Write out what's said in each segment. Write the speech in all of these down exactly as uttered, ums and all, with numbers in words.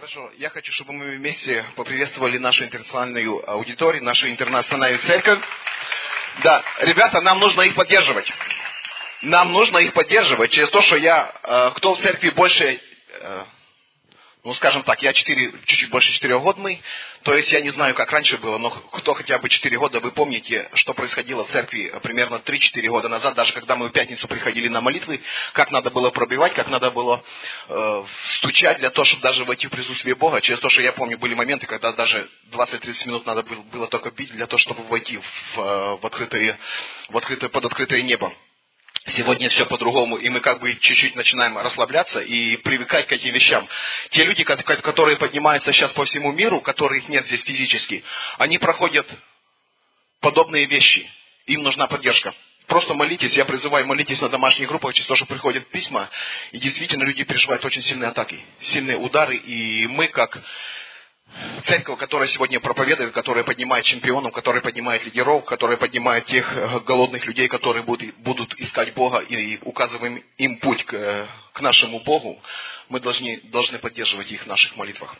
Хорошо, я хочу, чтобы мы вместе поприветствовали нашу интернациональную аудиторию, нашу интернациональную церковь. Да, ребята, нам нужно их поддерживать. Нам нужно их поддерживать через то, что я, кто в церкви больше, ну скажем так, я четыре, чуть-чуть больше четырех год мы, то есть я не знаю, как раньше было, но кто хотя бы четыре года, вы помните, что происходило в церкви примерно три-четыре года назад, даже когда мы в пятницу приходили на молитвы, как надо было пробивать, как надо было э, стучать для того, чтобы даже войти в присутствие Бога. Через то, что я помню, были моменты, когда даже двадцать-тридцать минут надо было, было только бить для того, чтобы войти в, в, открытое, в открытое, под открытое небо. Сегодня все по-другому, и мы как бы чуть-чуть начинаем расслабляться и привыкать к этим вещам. Те люди, которые поднимаются сейчас по всему миру, которых нет здесь физически, они проходят подобные вещи. Им нужна поддержка. Просто молитесь, я призываю, молитесь на домашних группах, через то, что приходят письма, и действительно люди переживают очень сильные атаки, сильные удары, и мы как церковь, которая сегодня проповедует, которая поднимает чемпионов, которая поднимает лидеров, которая поднимает тех голодных людей, которые будут, будут искать Бога и указываем им путь к, к нашему Богу, мы должны, должны поддерживать их в наших молитвах.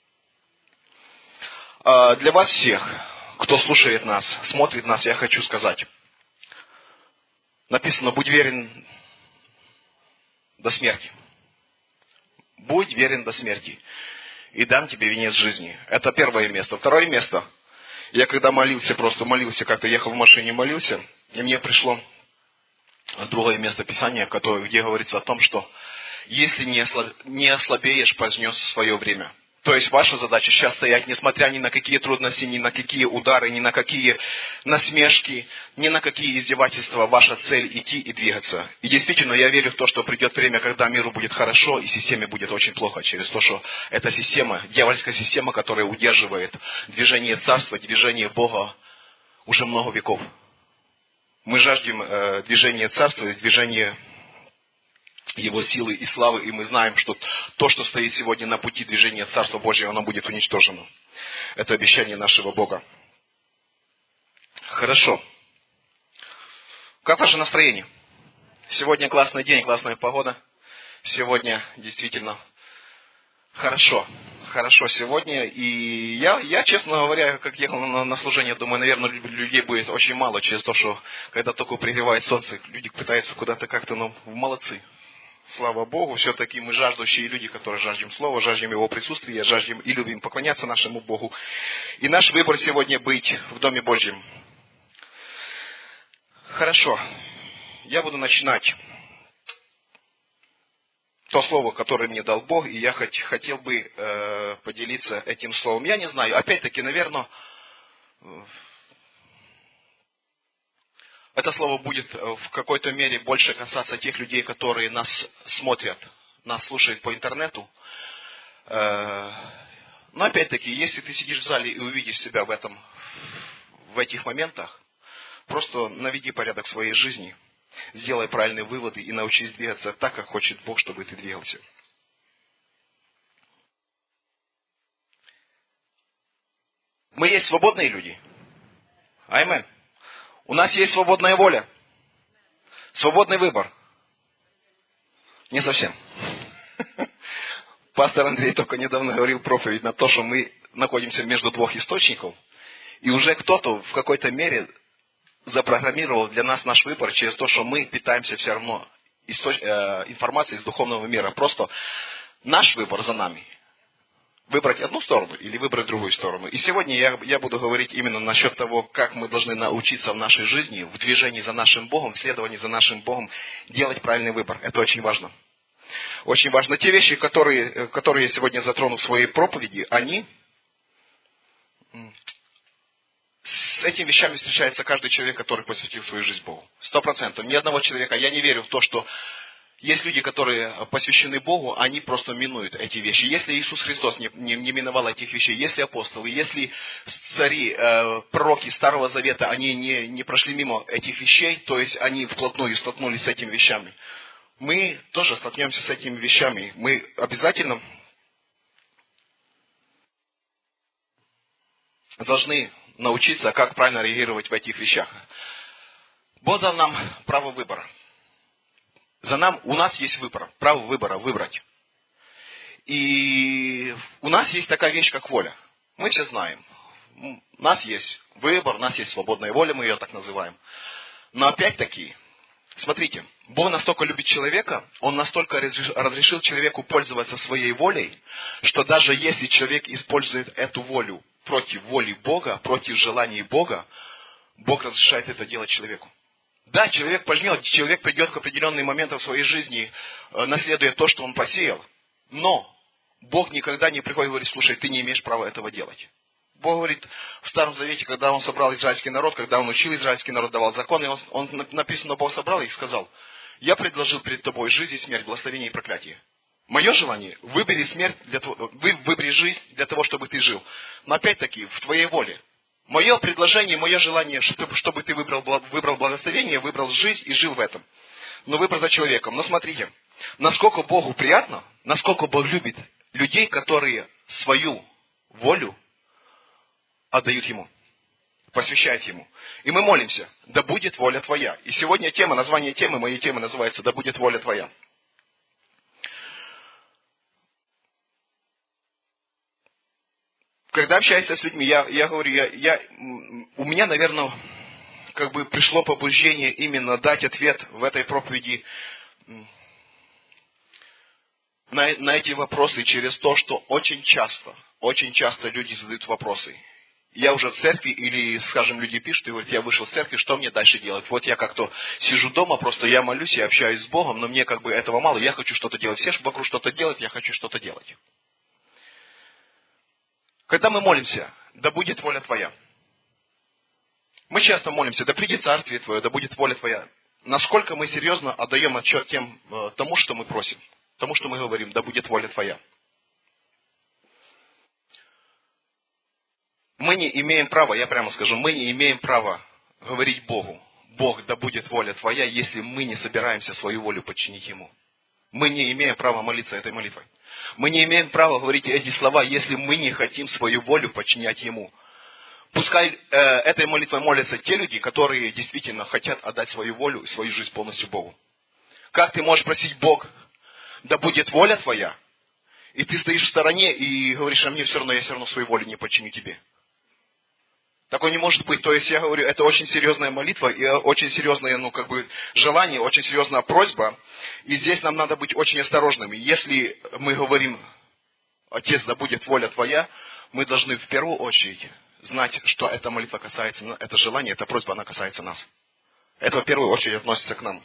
Для вас всех, кто слушает нас, смотрит нас, я хочу сказать. Написано, будь верен до смерти. Будь верен до смерти. И дам тебе венец жизни. Это первое место. Второе место. Я когда молился, просто молился, как-то ехал в машине, молился, и мне пришло другое место Писания, которое, где говорится о том, что если не, ослаб, не ослабеешь, позднёс свое время. То есть ваша задача сейчас стоять, несмотря ни на какие трудности, ни на какие удары, ни на какие насмешки, ни на какие издевательства. Ваша цель идти и двигаться. И действительно, я верю в то, что придет время, когда миру будет хорошо, и системе будет очень плохо. Через то, что эта система, дьявольская система, которая удерживает движение царства, движение Бога уже много веков. Мы жаждем э, движения царства, движения Его силы и славы, и мы знаем, что то, что стоит сегодня на пути движения Царства Божьего, оно будет уничтожено. Это обещание нашего Бога. Хорошо. Как ваше настроение? Сегодня классный день, классная погода. Сегодня действительно хорошо. Хорошо сегодня. И я, я, честно говоря, как ехал на, на служение, думаю, наверное, людей будет очень мало через то, что когда только пригревает солнце, люди пытаются куда-то как-то, ну, молодцы. Слава Богу, все-таки мы жаждущие люди, которые жаждем Слова, жаждем Его присутствия, жаждем и любим поклоняться нашему Богу. И наш выбор сегодня быть в Доме Божьем. Хорошо, я буду начинать то слово, которое мне дал Бог, и я хоть, хотел бы э, поделиться этим словом. Я не знаю, опять-таки, наверное, это слово будет в какой-то мере больше касаться тех людей, которые нас смотрят, нас слушают по интернету. Но опять-таки, если ты сидишь в зале и увидишь себя в этом, в этих моментах, просто наведи порядок в своей жизни, сделай правильные выводы и научись двигаться так, как хочет Бог, чтобы ты двигался. Мы есть свободные люди. Аминь. У нас есть свободная воля. Свободный выбор. Не совсем. Пастор Андрей только недавно говорил проповедь на то, что мы находимся между двух источников. И уже кто-то в какой-то мере запрограммировал для нас наш выбор через то, что мы питаемся все равно источ... э, информацией из духовного мира. Просто наш выбор за нами. Выбрать одну сторону или выбрать другую сторону. И сегодня я, я буду говорить именно насчет того, как мы должны научиться в нашей жизни, в движении за нашим Богом, в следовании за нашим Богом, делать правильный выбор. Это очень важно. Очень важно. Те вещи, которые, которые я сегодня затрону в своей проповеди, они... С этими вещами встречается каждый человек, который посвятил свою жизнь Богу. Сто процентов. Ни одного человека. Я не верю в то, что... Есть люди, которые посвящены Богу, они просто минуют эти вещи. Если Иисус Христос не, не, не миновал этих вещей, если апостолы, если цари, э, пророки Старого Завета, они не, не прошли мимо этих вещей, то есть они вплотную столкнулись с этими вещами, мы тоже столкнемся с этими вещами. Мы обязательно должны научиться, как правильно реагировать в этих вещах. Бог дал нам право выбора. За нам, у нас есть выбор, право выбора, выбрать. И у нас есть такая вещь, как воля. Мы все знаем. У нас есть выбор, у нас есть свободная воля, мы ее так называем. Но опять-таки, смотрите, Бог настолько любит человека, Он настолько разрешил человеку пользоваться своей волей, что даже если человек использует эту волю против воли Бога, против желаний Бога, Бог разрешает это делать человеку. Да, человек пожнет, человек придет к определенным моментам в своей жизни, наследуя то, что он посеял. Но Бог никогда не приходит и говорит: слушай, ты не имеешь права этого делать. Бог говорит в Старом Завете, когда Он собрал израильский народ, когда Он учил израильский народ, давал законы, он, он написано, Бог собрал их и сказал: я предложил перед тобой жизнь и смерть, благословение и проклятие. Мое желание, выбери смерть, для того, вы, выбери жизнь для того, чтобы ты жил. Но опять-таки, в твоей воле. Мое предложение, мое желание, чтобы, чтобы ты выбрал, выбрал благословение, выбрал жизнь и жил в этом. Но выбор за человеком. Но смотрите, насколько Богу приятно, насколько Бог любит людей, которые свою волю отдают Ему, посвящают Ему. И мы молимся: да будет воля Твоя. И сегодня тема, название темы, моей темы называется «Да будет воля Твоя». Когда общаюсь с людьми, я, я говорю, я, я, у меня, наверное, как бы пришло побуждение именно дать ответ в этой проповеди на, на эти вопросы через то, что очень часто, очень часто люди задают вопросы. Я уже в церкви, или, скажем, люди пишут и говорят: я вышел из церкви, что мне дальше делать? Вот я как-то сижу дома, просто я молюсь, я общаюсь с Богом, но мне как бы этого мало, я хочу что-то делать. Все вокруг что-то делать, я хочу что-то делать. Когда мы молимся: да будет воля Твоя. Мы часто молимся: да придет Царствие Твое, да будет воля Твоя. Насколько мы серьезно отдаем отчет тем, тому, что мы просим, тому, что мы говорим: да будет воля Твоя. Мы не имеем права, я прямо скажу, мы не имеем права говорить Богу: Бог, да будет воля Твоя, если мы не собираемся свою волю подчинить Ему. Мы не имеем права молиться этой молитвой. Мы не имеем права говорить эти слова, если мы не хотим свою волю подчинять Ему. Пускай э, этой молитвой молятся те люди, которые действительно хотят отдать свою волю и свою жизнь полностью Богу. Как ты можешь просить: Бог, да будет воля Твоя, и ты стоишь в стороне и говоришь: а мне все равно, я все равно свою волю не подчиню Тебе. Такое не может быть. То есть, я говорю, это очень серьезная молитва и очень серьезное, ну, как бы, желание, очень серьезная просьба. И здесь нам надо быть очень осторожными. Если мы говорим: Отец, да будет воля Твоя, мы должны в первую очередь знать, что эта молитва касается, это желание, эта просьба, она касается нас. Это в первую очередь относится к нам.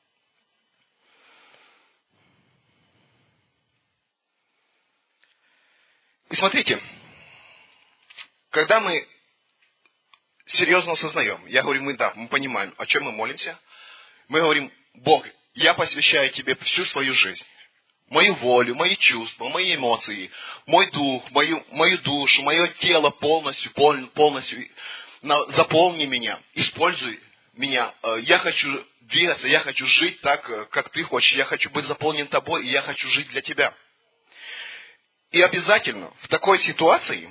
И смотрите, когда мы серьезно осознаем, я говорю, мы да, мы понимаем, о чем мы молимся. Мы говорим: Бог, я посвящаю Тебе всю свою жизнь, мою волю, мои чувства, мои эмоции, мой дух, мою, мою душу, мое тело полностью, пол, полностью заполни меня, используй меня. Я хочу двигаться, я хочу жить так, как Ты хочешь, я хочу быть заполнен Тобой, и я хочу жить для Тебя. И обязательно в такой ситуации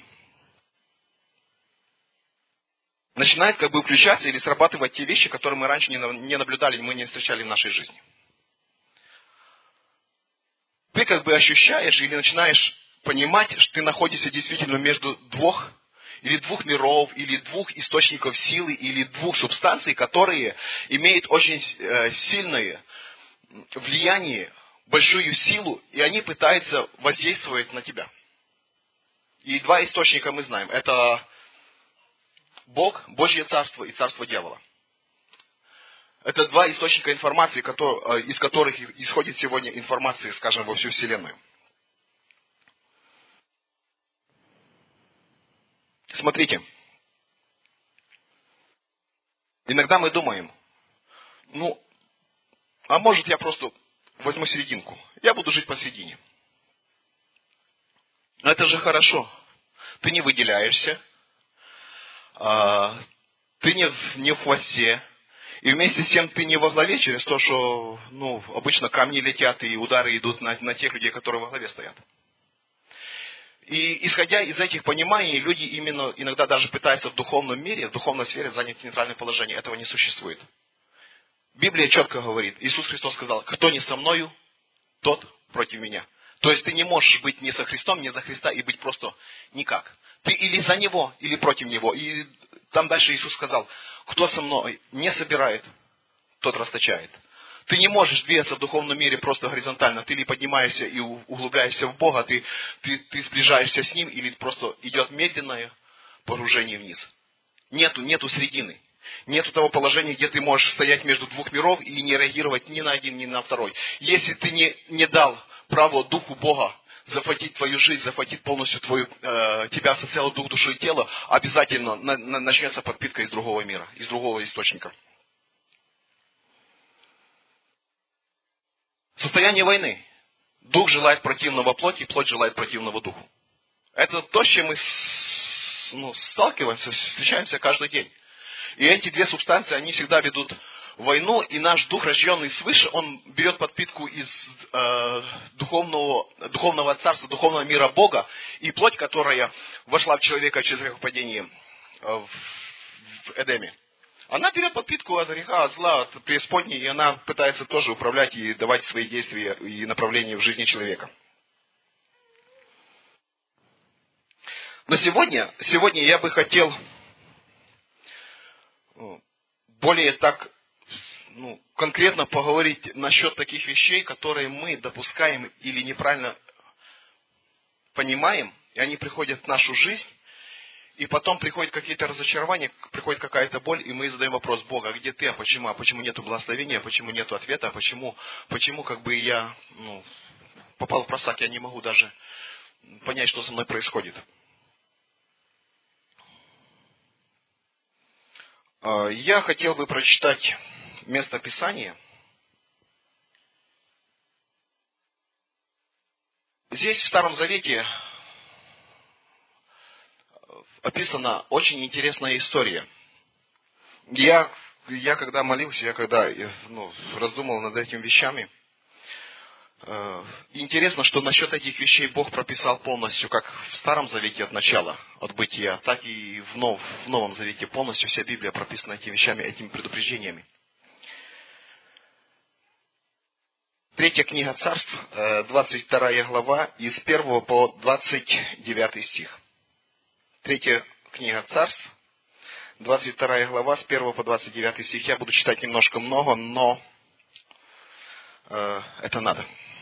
начинает как бы включаться или срабатывать те вещи, которые мы раньше не наблюдали, мы не встречали в нашей жизни. Ты как бы ощущаешь или начинаешь понимать, что ты находишься действительно между двух, или двух миров, или двух источников силы, или двух субстанций, которые имеют очень сильное влияние, большую силу, и они пытаются воздействовать на тебя. И два источника мы знаем. Это Бог, Божье Царство и Царство Дьявола. Это два источника информации, из которых исходит сегодня информация, скажем, во всю Вселенную. Смотрите. Иногда мы думаем: ну, а может я просто возьму серединку. Я буду жить посередине. Но это же хорошо. Ты не выделяешься. Ты не в, не в хвосте. И вместе с тем ты не во главе через то, что ну, обычно камни летят и удары идут на, на тех людей, которые во главе стоят. И исходя из этих пониманий, люди именно иногда даже пытаются в духовном мире, в духовной сфере занять нейтральное положение. Этого не существует. Библия четко говорит, Иисус Христос сказал: кто не со мною, тот против меня. То есть ты не можешь быть ни со Христом, ни за Христа и быть просто никак. Ты или за Него, или против Него. И там дальше Иисус сказал, кто со мной не собирает, тот расточает. Ты не можешь двигаться в духовном мире просто горизонтально. Ты или поднимаешься и углубляешься в Бога, ты, ты, ты сближаешься с Ним, или просто идет медленное погружение вниз. Нету, нету средины. Нету того положения, где ты можешь стоять между двух миров и не реагировать ни на один, ни на второй. Если ты не, не дал право Духу Бога захватить твою жизнь, захватить полностью твою, э, тебя, всецело дух, душу и тело, обязательно на, на, начнется подпитка из другого мира, из другого источника. Состояние войны. Дух желает противного плоти, плоть желает противного духу. Это то, с чем мы ну, сталкиваемся, встречаемся каждый день. И эти две субстанции, они всегда ведут войну, и наш дух, рожденный свыше, он берет подпитку из э, духовного, духовного царства, духовного мира Бога, и плоть, которая вошла в человека через грехопадение э, в, в Эдеме. Она берет подпитку от греха, от зла, от преисподней, и она пытается тоже управлять и давать свои действия и направления в жизни человека. Но сегодня, сегодня я бы хотел более так ну, конкретно поговорить насчет таких вещей, которые мы допускаем или неправильно понимаем, и они приходят в нашу жизнь, и потом приходят какие-то разочарования, приходит какая-то боль, и мы задаем вопрос: Бога, а где ты, а почему, а почему нету благословения, а почему нету ответа, а почему, почему как бы я ну, попал в просак, я не могу даже понять, что со мной происходит. Я хотел бы прочитать место Писания. Здесь в Старом Завете описана очень интересная история. Я, я когда молился, я когда ну, раздумывал над этими вещами, интересно, что насчет этих вещей Бог прописал полностью, как в Старом Завете от начала, от бытия, так и в, нов, в Новом Завете полностью вся Библия прописана этими вещами, этими предупреждениями. Третья книга Царств, двадцать вторая глава, из первого по двадцать девятый стих. Третья книга Царств, двадцать вторая глава, с первого по двадцать девятый стих. Я буду читать немножко много, но э, это надо.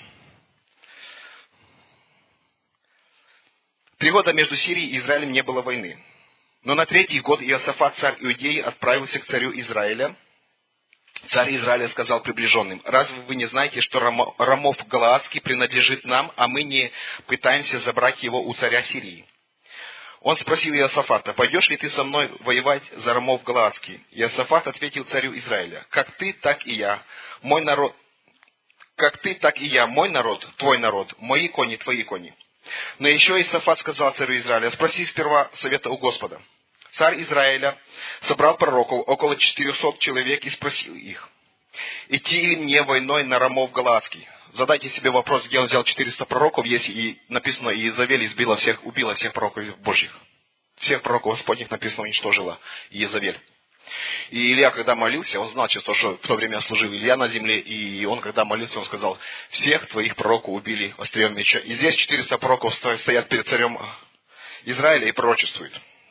Три года между Сирией и Израилем не было войны. Но на третий год Иосафат, царь Иудеи, отправился к царю Израиля. Царь Израиля сказал приближенным: разве вы не знаете, что Рамов Галаадский принадлежит нам, а мы не пытаемся забрать его у царя Сирии? Он спросил Иосафата: пойдешь ли ты со мной воевать за Рамов Галаадский? Иосафат ответил царю Израиля: как ты, так и я, мой народ, как ты, так и я, мой народ, твой народ, мои кони, твои кони. Но еще Иосафат сказал царю Израиля: спроси сперва совета у Господа. Царь Израиля собрал пророков, около четырехсот человек, и спросил их: идти ли мне войной на Рамов Галаадский? Задайте себе вопрос, где он взял четыреста пророков, если и написано, и Иезавель избила всех, убила всех пророков Божьих. Всех пророков Господних написано, уничтожила Иезавель. И Илья, когда молился, он знал, что в то время служил Илья на земле, и он, когда молился, он сказал: всех твоих пророков убили острием меча. И здесь четыреста пророков стоят перед царем Израиля и пророчествуют.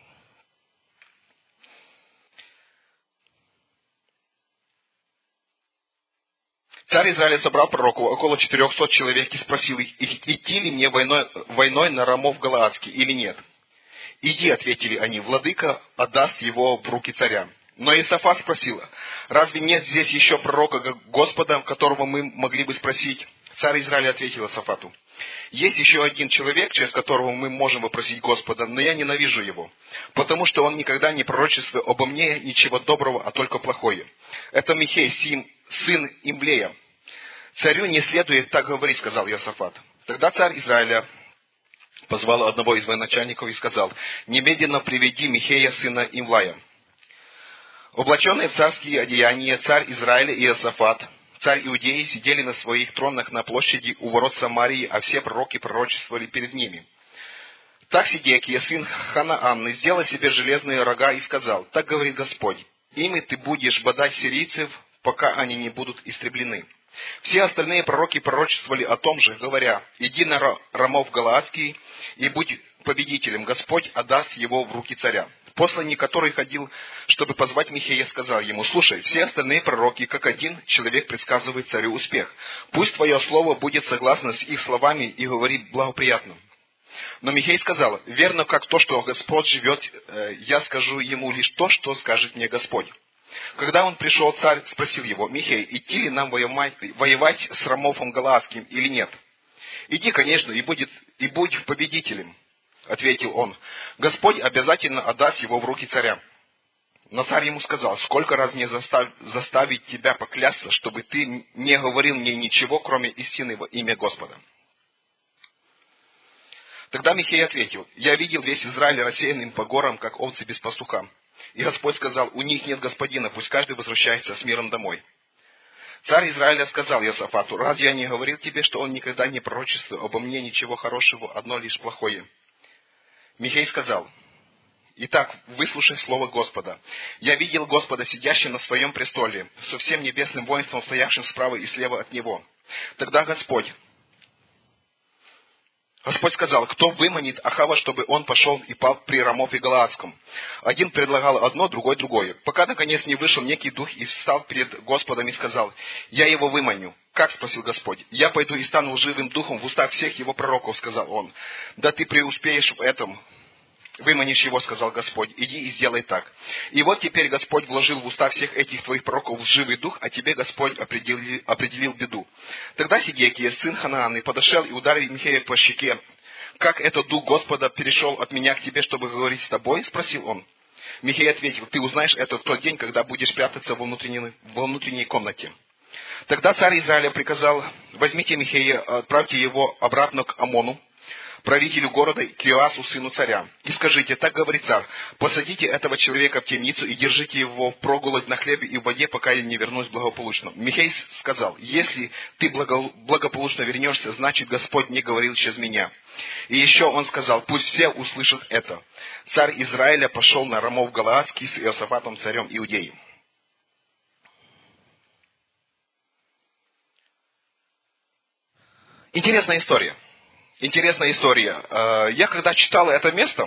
Царь Израиля собрал пророков, около четырехсот человек, и спросил их: идти ли мне войной, войной на Рамов Галаадский или нет? Иди, ответили они, владыка отдаст его в руки царя. Но Иосафат спросил: разве нет здесь еще пророка Господа, которого мы могли бы спросить? Царь Израиля ответил Иосафату: есть еще один человек, через которого мы можем вопросить Господа, но я ненавижу его, потому что он никогда не пророчествует обо мне ничего доброго, а только плохое. Это Михей, сын Имлея. Царю не следует так говорить, сказал Иосафат. Тогда царь Израиля позвал одного из военачальников и сказал: немедленно приведи Михея, сына Имлая. Облаченные в царские одеяния царь Израиля и Иосафат, царь Иудеи, сидели на своих тронах на площади у ворот Самарии, а все пророки пророчествовали перед ними. Так Сидекия, сын Ханаанны, сделал себе железные рога и сказал: так говорит Господь, ими ты будешь бодать сирийцев, пока они не будут истреблены. Все остальные пророки пророчествовали о том же, говоря: «Иди на Рамов Галаадский и будь победителем, Господь отдаст его в руки царя». Посланник, который ходил, чтобы позвать Михея, сказал ему: «Слушай, все остальные пророки, как один человек, предсказывает царю успех. Пусть твое слово будет согласно с их словами и говорит благоприятно». Но Михей сказал: «Верно, как то, что Господь живет, я скажу ему лишь то, что скажет мне Господь». Когда он пришел, царь спросил его: «Михей, идти ли нам воевать с Рамофом Галаадским или нет?» «Иди, конечно, и, будет, и будь победителем», — ответил он. «Господь обязательно отдаст его в руки царя». Но царь ему сказал: «Сколько раз мне застав, заставить тебя поклясться, чтобы ты не говорил мне ничего, кроме истины во имя Господа?» Тогда Михей ответил: «Я видел весь Израиль рассеянным по горам, как овцы без пастуха. И Господь сказал: у них нет господина, пусть каждый возвращается с миром домой». Царь Израиля сказал Иосафату: «Разве я не говорил тебе, что он никогда не пророчествует обо мне ничего хорошего, одно лишь плохое?» Михей сказал: «Итак, выслушай слово Господа. Я видел Господа, сидящего на своем престоле, со всем небесным воинством, стоявшим справа и слева от него. Тогда Господь... Господь сказал: кто выманит Ахава, чтобы он пошел и пал при Рамофе Галаадском? Один предлагал одно, другой другое. Пока, наконец, не вышел некий дух и встал перед Господом и сказал: я его выманю. Как? Спросил Господь. Я пойду и стану лживым духом в устах всех его пророков, сказал он. Да ты преуспеешь в этом. Выманишь его, сказал Господь, иди и сделай так. И вот теперь Господь вложил в уста всех этих твоих пророков лживый дух, а тебе Господь определил, определил беду. Тогда Сидекия, сын Ханааны, подошел и ударил Михея по щеке. Как этот дух Господа перешел от меня к тебе, чтобы говорить с тобой? Спросил он. Михей ответил: ты узнаешь это в тот день, когда будешь прятаться во внутренней, во внутренней комнате. Тогда царь Израиля приказал: возьмите Михея, отправьте его обратно к Амону, правителю города, к Иоасу, сыну царя. И скажите: так говорит царь, посадите этого человека в темницу и держите его впроголодь на хлебе и в воде, пока я не вернусь благополучно. Михей сказал: если ты благополучно вернешься, значит Господь не говорил через меня. И еще он сказал: пусть все услышат это. Царь Израиля пошел на Рамов Галаадский с Иосафатом, царем Иудеи. Интересная история. Интересная история. Я когда читал это место,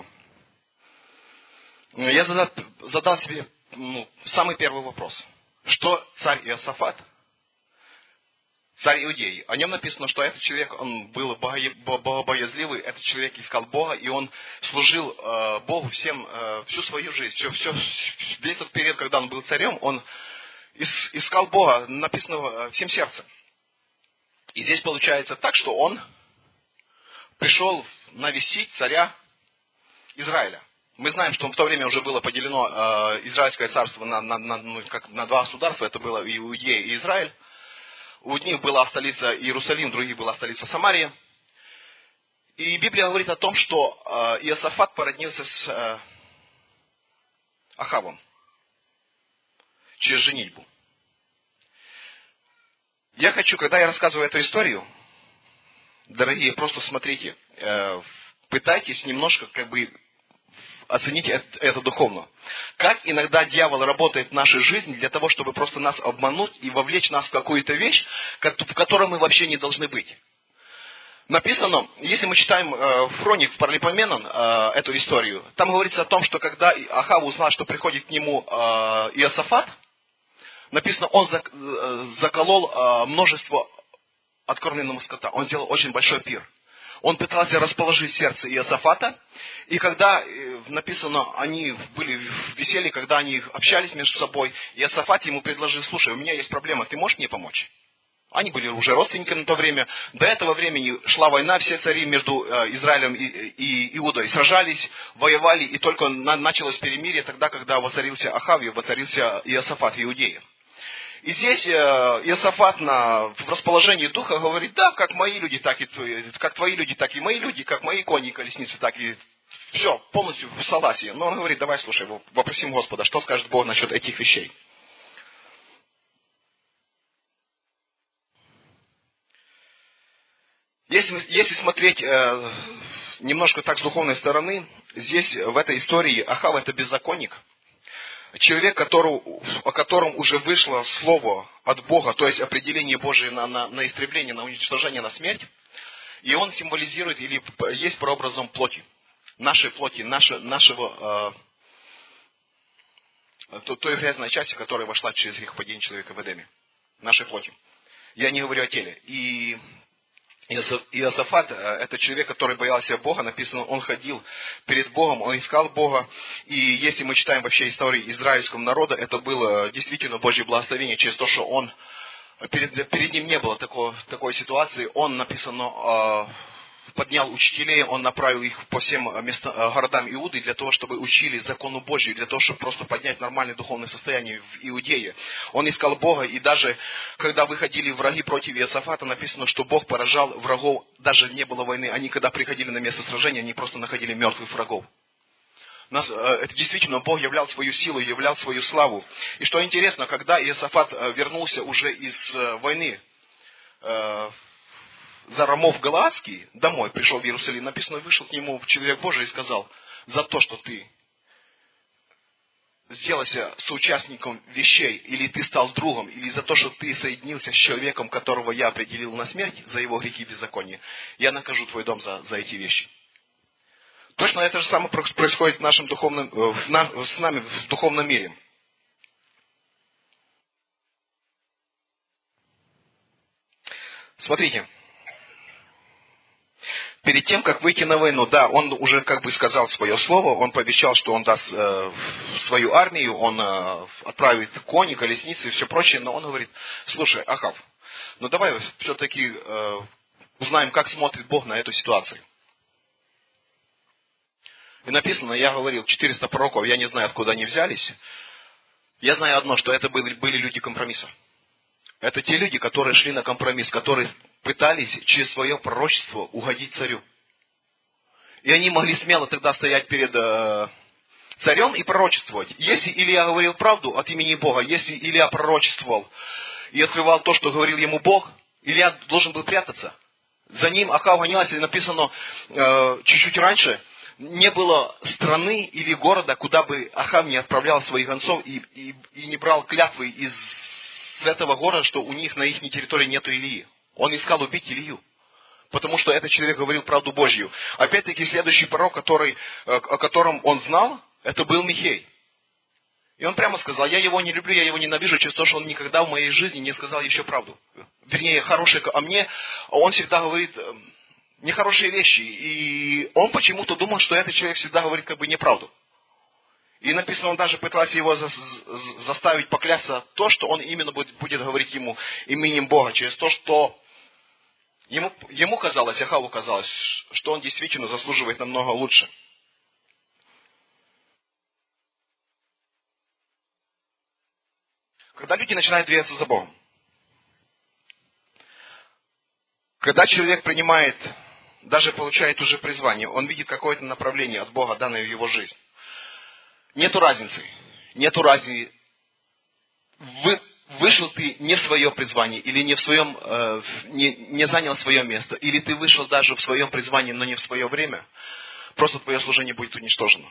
я задал, задал себе ну, самый первый вопрос. Что царь Иосафат, царь Иудеи? О нем написано, что этот человек, он был богобоязливый, этот человек искал Бога, и он служил Богу всем, всю свою жизнь. Все, все, весь тот период, когда он был царем, он искал Бога, написано, всем сердцем. И здесь получается так, что он пришел навестить царя Израиля. Мы знаем, что в то время уже было поделено э, Израильское царство на, на, на, ну, как на два государства. Это было и Иудея, и Израиль. У одних была столица Иерусалим, у других была столица Самария. И Библия говорит о том, что э, Иосафат породнился с э, Ахавом через женитьбу. Я хочу, когда я рассказываю эту историю, дорогие, просто смотрите, э, пытайтесь немножко как бы оценить это, это духовно. Как иногда дьявол работает в нашей жизни для того, чтобы просто нас обмануть и вовлечь нас в какую-то вещь, в которой мы вообще не должны быть. Написано, если мы читаем э, в хроник, в Паралипоменон, э, эту историю, там говорится о том, что когда Ахав узнал, что приходит к нему э, Иосафат, написано, он заколол множество откормленного скота. Он сделал очень большой пир. Он пытался расположить сердце Иосафата. И когда, написано, они были в веселье, когда они общались между собой, Иосафат ему предложил: слушай, у меня есть проблема, ты можешь мне помочь? Они были уже родственники на то время. До этого времени шла война, все цари между Израилем и Иудой сражались, воевали, и только началось перемирие тогда, когда воцарился Ахав и воцарился Иосафат в Иудее. И здесь Иосафат на, в расположении духа говорит: да, как мои люди, так и твои, как твои люди, так и мои люди, как мои кони и колесницы, так и все, полностью в согласии. Но он говорит: давай, слушай, вопросим Господа, что скажет Бог насчет этих вещей. Если, если смотреть э, немножко так с духовной стороны, здесь в этой истории Ахав — это беззаконник. человек, который, о котором уже вышло слово от Бога, то есть определение Божие на, на, на истребление, на уничтожение, на смерть, и он символизирует или есть прообразом плоти, нашей плоти, наше, нашего, э, той грязной части, которая вошла через грехопадение человека в Эдеме, нашей плоти. Я не говорю о теле. И Иосафат, это человек, который боялся Бога, написано, он ходил перед Богом, он искал Бога. И если мы читаем вообще историю израильского народа, это было действительно Божье благословение через то, что он, перед, перед ним не было такого, такой ситуации. Он, написано, поднял учителей, он направил их по всем местам, городам Иуды для того, чтобы учили закону Божию, для того, чтобы просто поднять нормальное духовное состояние в Иудее. Он искал Бога, и даже когда выходили враги против Иосафата, написано, что Бог поражал врагов, даже не было войны. Они, когда приходили на место сражения, они просто находили мертвых врагов. Нас, это действительно, Бог являл свою силу, являл свою славу. И что интересно, когда Иосафат вернулся уже из войны, за Рамов Галаадский, домой пришел в Иерусалим, написано, вышел к нему человек Божий и сказал, за то, что ты сделался соучастником вещей, или ты стал другом, или за то, что ты соединился с человеком, которого я определил на смерть, за его грехи и беззаконие, я накажу твой дом за, за эти вещи. Точно это же самое происходит в нашем духовном, в на, с нами в духовном мире. Смотрите. Перед тем, как выйти на войну, да, он уже как бы сказал свое слово, он пообещал, что он даст э, свою армию, он э, отправит кони, колесницы и все прочее, но он говорит, слушай, Ахав, ну давай все-таки э, узнаем, как смотрит Бог на эту ситуацию. И написано, я говорил, четыреста пророков, я не знаю, откуда они взялись, я знаю одно, что это были, были люди компромисса. Это те люди, которые шли на компромисс, которые пытались через свое пророчество угодить царю. И они могли смело тогда стоять перед э, царем и пророчествовать. Если Илья говорил правду от имени Бога, если Илья пророчествовал и открывал то, что говорил ему Бог, Илья должен был прятаться. За ним Ахав гонялся, и написано э, чуть-чуть раньше, не было страны или города, куда бы Ахав не отправлял своих гонцов и, и, и не брал клятвы из этого города, что у них на их территории нету Илии. Он искал убить Илью, потому что этот человек говорил правду Божью. Опять-таки, следующий пророк, который, о котором он знал, это был Михей. И он прямо сказал, я его не люблю, я его ненавижу, через то, что он никогда в моей жизни не сказал еще правду. Вернее, хорошее о мне, он всегда говорит нехорошие вещи. И он почему-то думал, что этот человек всегда говорит как бы неправду. И написано, он даже пытался его заставить поклясться то, что он именно будет, будет говорить ему именем Бога, через то, что ему, ему казалось, Ахаву казалось, что он действительно заслуживает намного лучше. Когда люди начинают двигаться за Богом, когда человек принимает, даже получает уже призвание, он видит какое-то направление от Бога, данное в его жизнь. Нету разницы. Нету разницы. Вы, вышел ты не в свое призвание, или не, в своем, э, не, не занял свое место, или ты вышел даже в своем призвании, но не в свое время, просто твое служение будет уничтожено.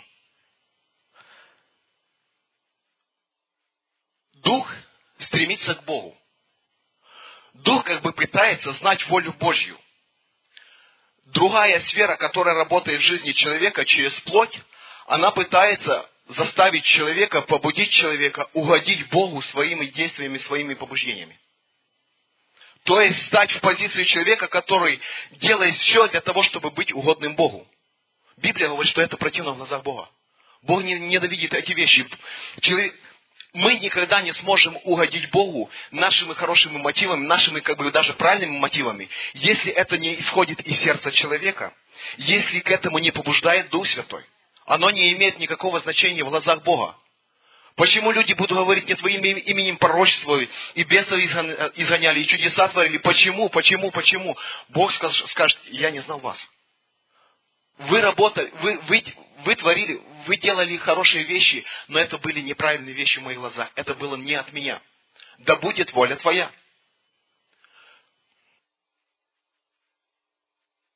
Дух стремится к Богу. Дух как бы пытается знать волю Божью. Другая сфера, которая работает в жизни человека через плоть, она пытается заставить человека, побудить человека, угодить Богу своими действиями, своими побуждениями. То есть стать в позиции человека, который делает все для того, чтобы быть угодным Богу. Библия говорит, что это противно в глазах Бога. Бог не ненавидит эти вещи. Человек, мы никогда не сможем угодить Богу нашими хорошими мотивами, нашими как бы даже правильными мотивами, если это не исходит из сердца человека, если к этому не побуждает Дух Святой. Оно не имеет никакого значения в глазах Бога. Почему люди будут говорить не твоим именем пророчествовали, и бесов изгоняли, и чудеса творили? Почему, почему, почему? Бог скажет, я не знал вас. Вы работали, вы, вы, вы творили, вы делали хорошие вещи, но это были неправильные вещи в моих глазах. Это было не от меня. Да будет воля твоя.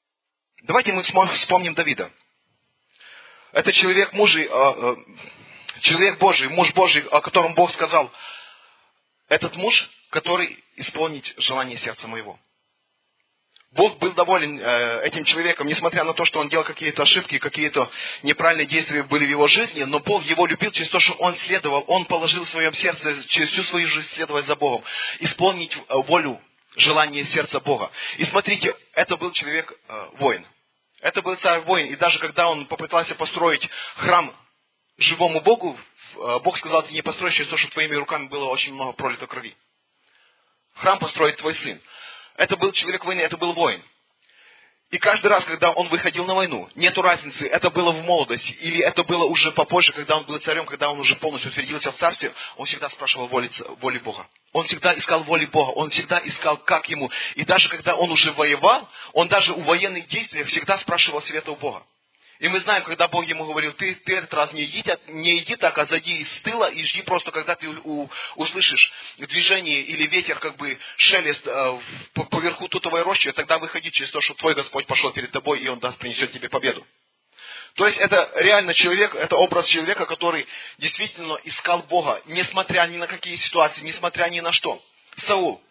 Давайте мы вспомним Давида. Это человек мужей, Человек Божий, муж Божий, о котором Бог сказал, этот муж, который исполнит желание сердца моего. Бог был доволен э, этим человеком, несмотря на то, что он делал какие-то ошибки, какие-то неправильные действия были в его жизни, но Бог его любил через то, что он следовал, он положил в своем сердце через всю свою жизнь следовать за Богом, исполнить э, волю, желание сердца Бога. И смотрите, это был человек э, воин. Это был царь-воин, и даже когда он попытался построить храм живому Богу, э, Бог сказал, ты не построишь через то, что твоими руками было очень много пролито крови. Храм построит твой сын. Это был человек войны, это был воин. И каждый раз, когда он выходил на войну, нету разницы, это было в молодости, или это было уже попозже, когда он был царем, когда он уже полностью утвердился в царстве, он всегда спрашивал воли, воли Бога. Он всегда искал воли Бога, он всегда искал, как ему. И даже когда он уже воевал, он даже у военных действий всегда спрашивал совета у Бога. И мы знаем, когда Бог ему говорил, ты, ты этот раз не иди, не иди так, а зайди с тыла и жди просто, когда ты у, услышишь движение или ветер, как бы шелест э, по, поверху тутовой рощи, тогда выходи через то, что твой Господь пошел перед тобой, и Он даст, принесет тебе победу. То есть это реально человек, это образ человека, который действительно искал Бога, несмотря ни на какие ситуации, несмотря ни на что. Саул.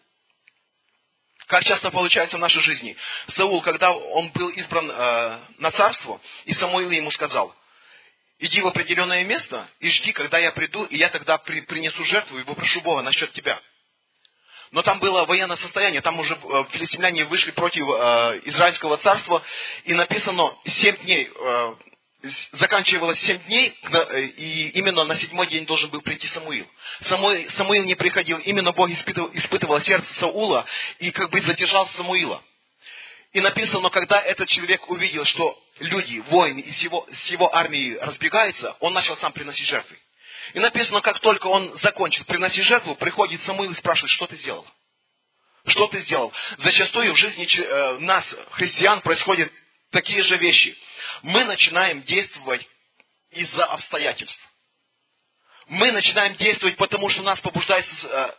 Как часто получается в нашей жизни. Саул, когда он был избран э, на царство, и Самуил ему сказал, иди в определенное место и жди, когда я приду, и я тогда при, принесу жертву и попрошу Бога насчет тебя. Но там было военное состояние, там уже э, филистимляне вышли против э, Израильского царства, и написано семь дней, э, заканчивалось семь дней, и именно на седьмой день должен был прийти Самуил. Самуил, Самуил не приходил, именно Бог испытывал, испытывал сердце Саула и как бы задержал Самуила. И написано, когда этот человек увидел, что люди, воины из его, с его армией разбегаются, он начал сам приносить жертвы. И написано, как только он закончил приносить жертву, приходит Самуил и спрашивает, что ты сделал? Что ты сделал? Зачастую в жизни э, нас, христиан, происходят такие же вещи. Мы начинаем действовать из-за обстоятельств. Мы начинаем действовать, потому что нас побуждает э,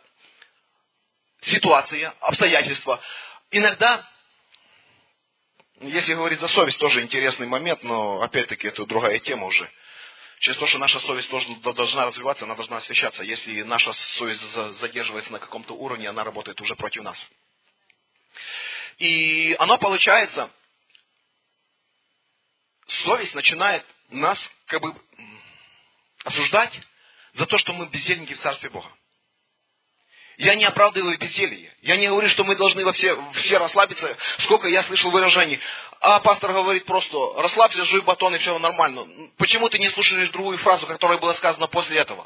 ситуация, обстоятельства. Иногда, если говорить за совесть, тоже интересный момент, но опять-таки это другая тема уже. Через то, что наша совесть должна, должна развиваться, она должна освещаться. Если наша совесть задерживается на каком-то уровне, она работает уже против нас. И оно получается, совесть начинает нас как бы осуждать за то, что мы бездельники в Царстве Бога. Я не оправдываю безделье. Я не говорю, что мы должны во все, все расслабиться. Сколько я слышал выражений. А пастор говорит просто, расслабься, жуй батон и все нормально. Почему ты не слушаешь другую фразу, которая была сказана после этого?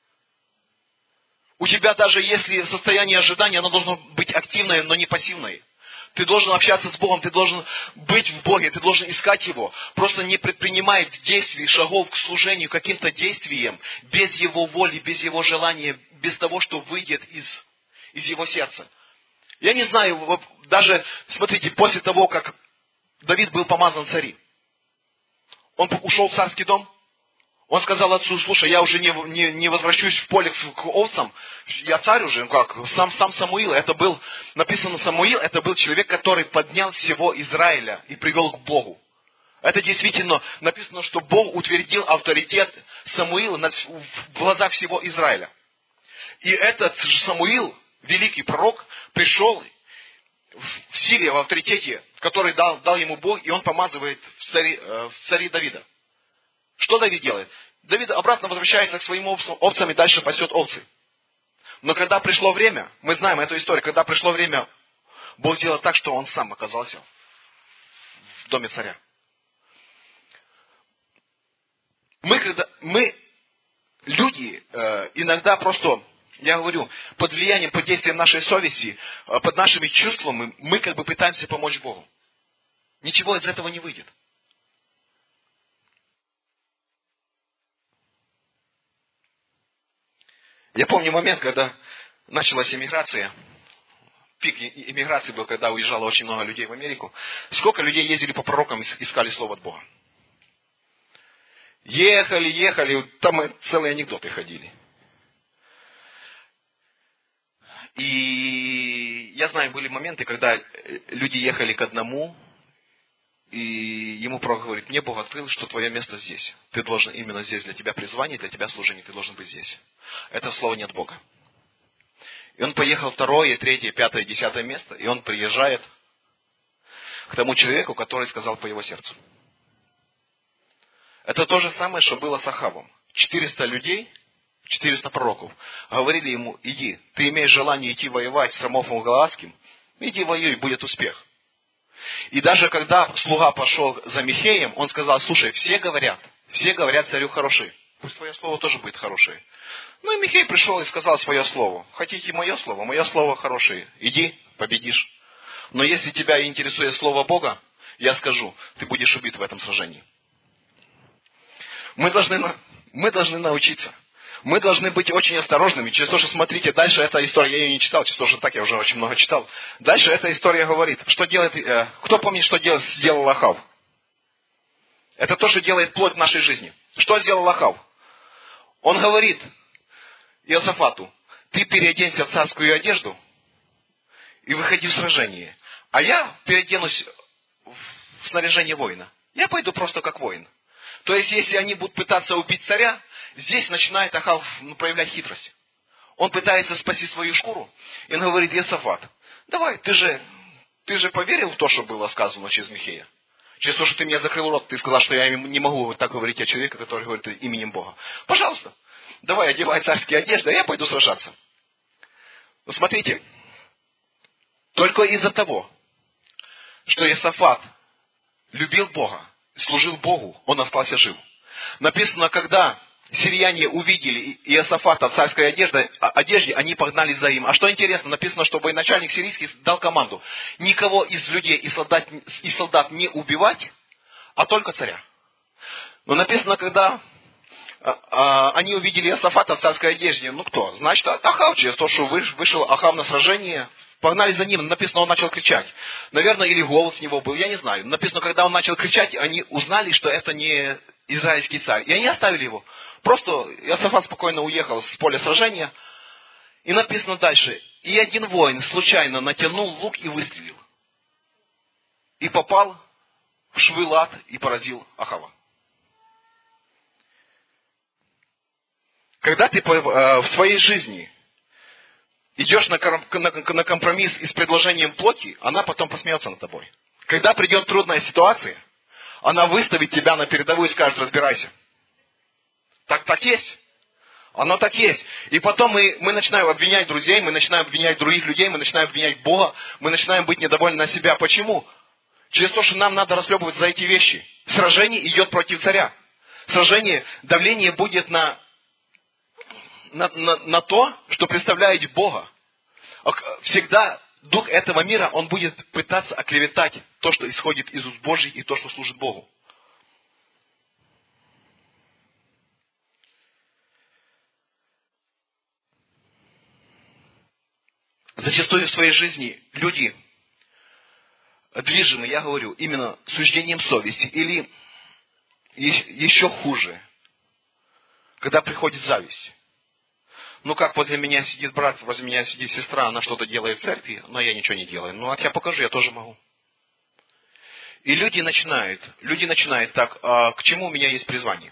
У тебя даже если состояние ожидания, оно должно быть активное, но не пассивное. Ты должен общаться с Богом, ты должен быть в Боге, ты должен искать Его. Просто не предпринимай действий, шагов к служению, каким-то действиям, без Его воли, без Его желания, без того, что выйдет из, из Его сердца. Я не знаю, даже, смотрите, после того, как Давид был помазан царем, он ушел в царский дом, он сказал отцу, слушай, я уже не, не, не возвращусь в поле к, к овцам, я царь уже, ну как, сам, сам Самуил, это был, написано Самуил, это был человек, который поднял всего Израиля и привел к Богу. Это действительно написано, что Бог утвердил авторитет Самуила в глазах всего Израиля. И этот же Самуил, великий пророк, пришел в силе, в авторитете, который дал, дал ему Бог, и он помазывает в цари, в цари Давида. Что Давид делает? Давид обратно возвращается к своим овцам, овцам и дальше пасет овцы. Но когда пришло время, мы знаем эту историю, когда пришло время, Бог сделал так, что он сам оказался в доме царя. Мы, когда, мы люди, э, иногда просто, я говорю, под влиянием, под действием нашей совести, э, под нашими чувствами, мы как бы пытаемся помочь Богу. Ничего из этого не выйдет. Я помню момент, когда началась эмиграция. Пик эмиграции был, когда уезжало очень много людей в Америку. Сколько людей ездили по пророкам, искали слово от Бога. Ехали, ехали, там целые анекдоты ходили. И я знаю, были моменты, когда люди ехали к одному, И ему пророк говорит: мне Бог открыл, что твое место здесь. Ты должен именно здесь, для тебя призвание, для тебя служение, ты должен быть здесь. Это слово не от Бога. И он поехал второе, третье, пятое, десятое место, и он приезжает к тому человеку, который сказал по его сердцу. Это то же самое, что было с Ахавом. четыреста людей, четыреста пророков говорили ему: иди, ты имеешь желание идти воевать с Рамофом Галаадским, иди воюй, будет успех. И даже когда слуга пошел за Михеем, он сказал: слушай, все говорят, все говорят царю хороши, пусть твое слово тоже будет хорошее. Ну и Михей пришел и сказал свое слово: хотите мое слово? Мое слово хорошее, иди, победишь. Но если тебя интересует слово Бога, я скажу, ты будешь убит в этом сражении. Мы должны, мы должны научиться. Мы должны быть очень осторожными. Через то, что, смотрите, дальше эта история, я ее не читал, через то, что так я уже очень много читал. Дальше эта история говорит, что делает, э, кто помнит, что делал, сделал Ахав? Это то, что делает плоть нашей жизни. Что сделал Ахав? Он говорит Иосафату: ты переоденься в царскую одежду и выходи в сражение. А я переоденусь в снаряжение воина. Я пойду просто как воин. То есть, если они будут пытаться убить царя, здесь начинает Ахав проявлять хитрость. Он пытается спасти свою шкуру, и он говорит: Иосафат, давай, ты же, ты же поверил в то, что было сказано через Михея? Через то, что ты мне закрыл рот, ты сказал, что я не могу так говорить о человеке, который говорит именем Бога. Пожалуйста, давай, одевай царские одежды, а я пойду сражаться. Но смотрите, только из-за того, что Иосафат любил Бога, служил Богу, он остался жив. Написано, когда сирияне увидели Иосафата в царской одежде, одежде, они погнались за им. А что интересно, написано, что военачальник сирийский дал команду: никого из людей и солдат, и солдат не убивать, а только царя. Но написано, когда а, а, они увидели Иосафата в царской одежде, ну кто? Значит, Ахав, через то, что вышел Ахав на сражение, погнали за ним. Написано, он начал кричать. Наверное, или голос у него был, я не знаю. Написано, когда он начал кричать, они узнали, что это не израильский царь. И они оставили его. Просто Иосафат спокойно уехал с поля сражения. И написано дальше: и один воин случайно натянул лук и выстрелил. И попал в швы лад и поразил Ахава. Когда ты в своей жизни идешь на компромисс и с предложением плоти, она потом посмеется над тобой. Когда придет трудная ситуация, она выставит тебя на передовую и скажет: разбирайся. Так так есть. Оно так есть. И потом мы, мы начинаем обвинять друзей, мы начинаем обвинять других людей, мы начинаем обвинять Бога, мы начинаем быть недовольны на себя. Почему? Через то, что нам надо расхлебывать за эти вещи. Сражение идет против царя. Сражение, давление будет на... На, на, на то, что представляет Бога. Всегда дух этого мира, он будет пытаться оклеветать то, что исходит из уст Божьих, и то, что служит Богу. Зачастую в своей жизни люди движимы, я говорю, именно суждением совести, или еще хуже, когда приходит зависть. Ну как, возле меня сидит брат, возле меня сидит сестра, она что-то делает в церкви, но я ничего не делаю. Ну, а я покажу, я тоже могу. И люди начинают, люди начинают так: а к чему у меня есть призвание?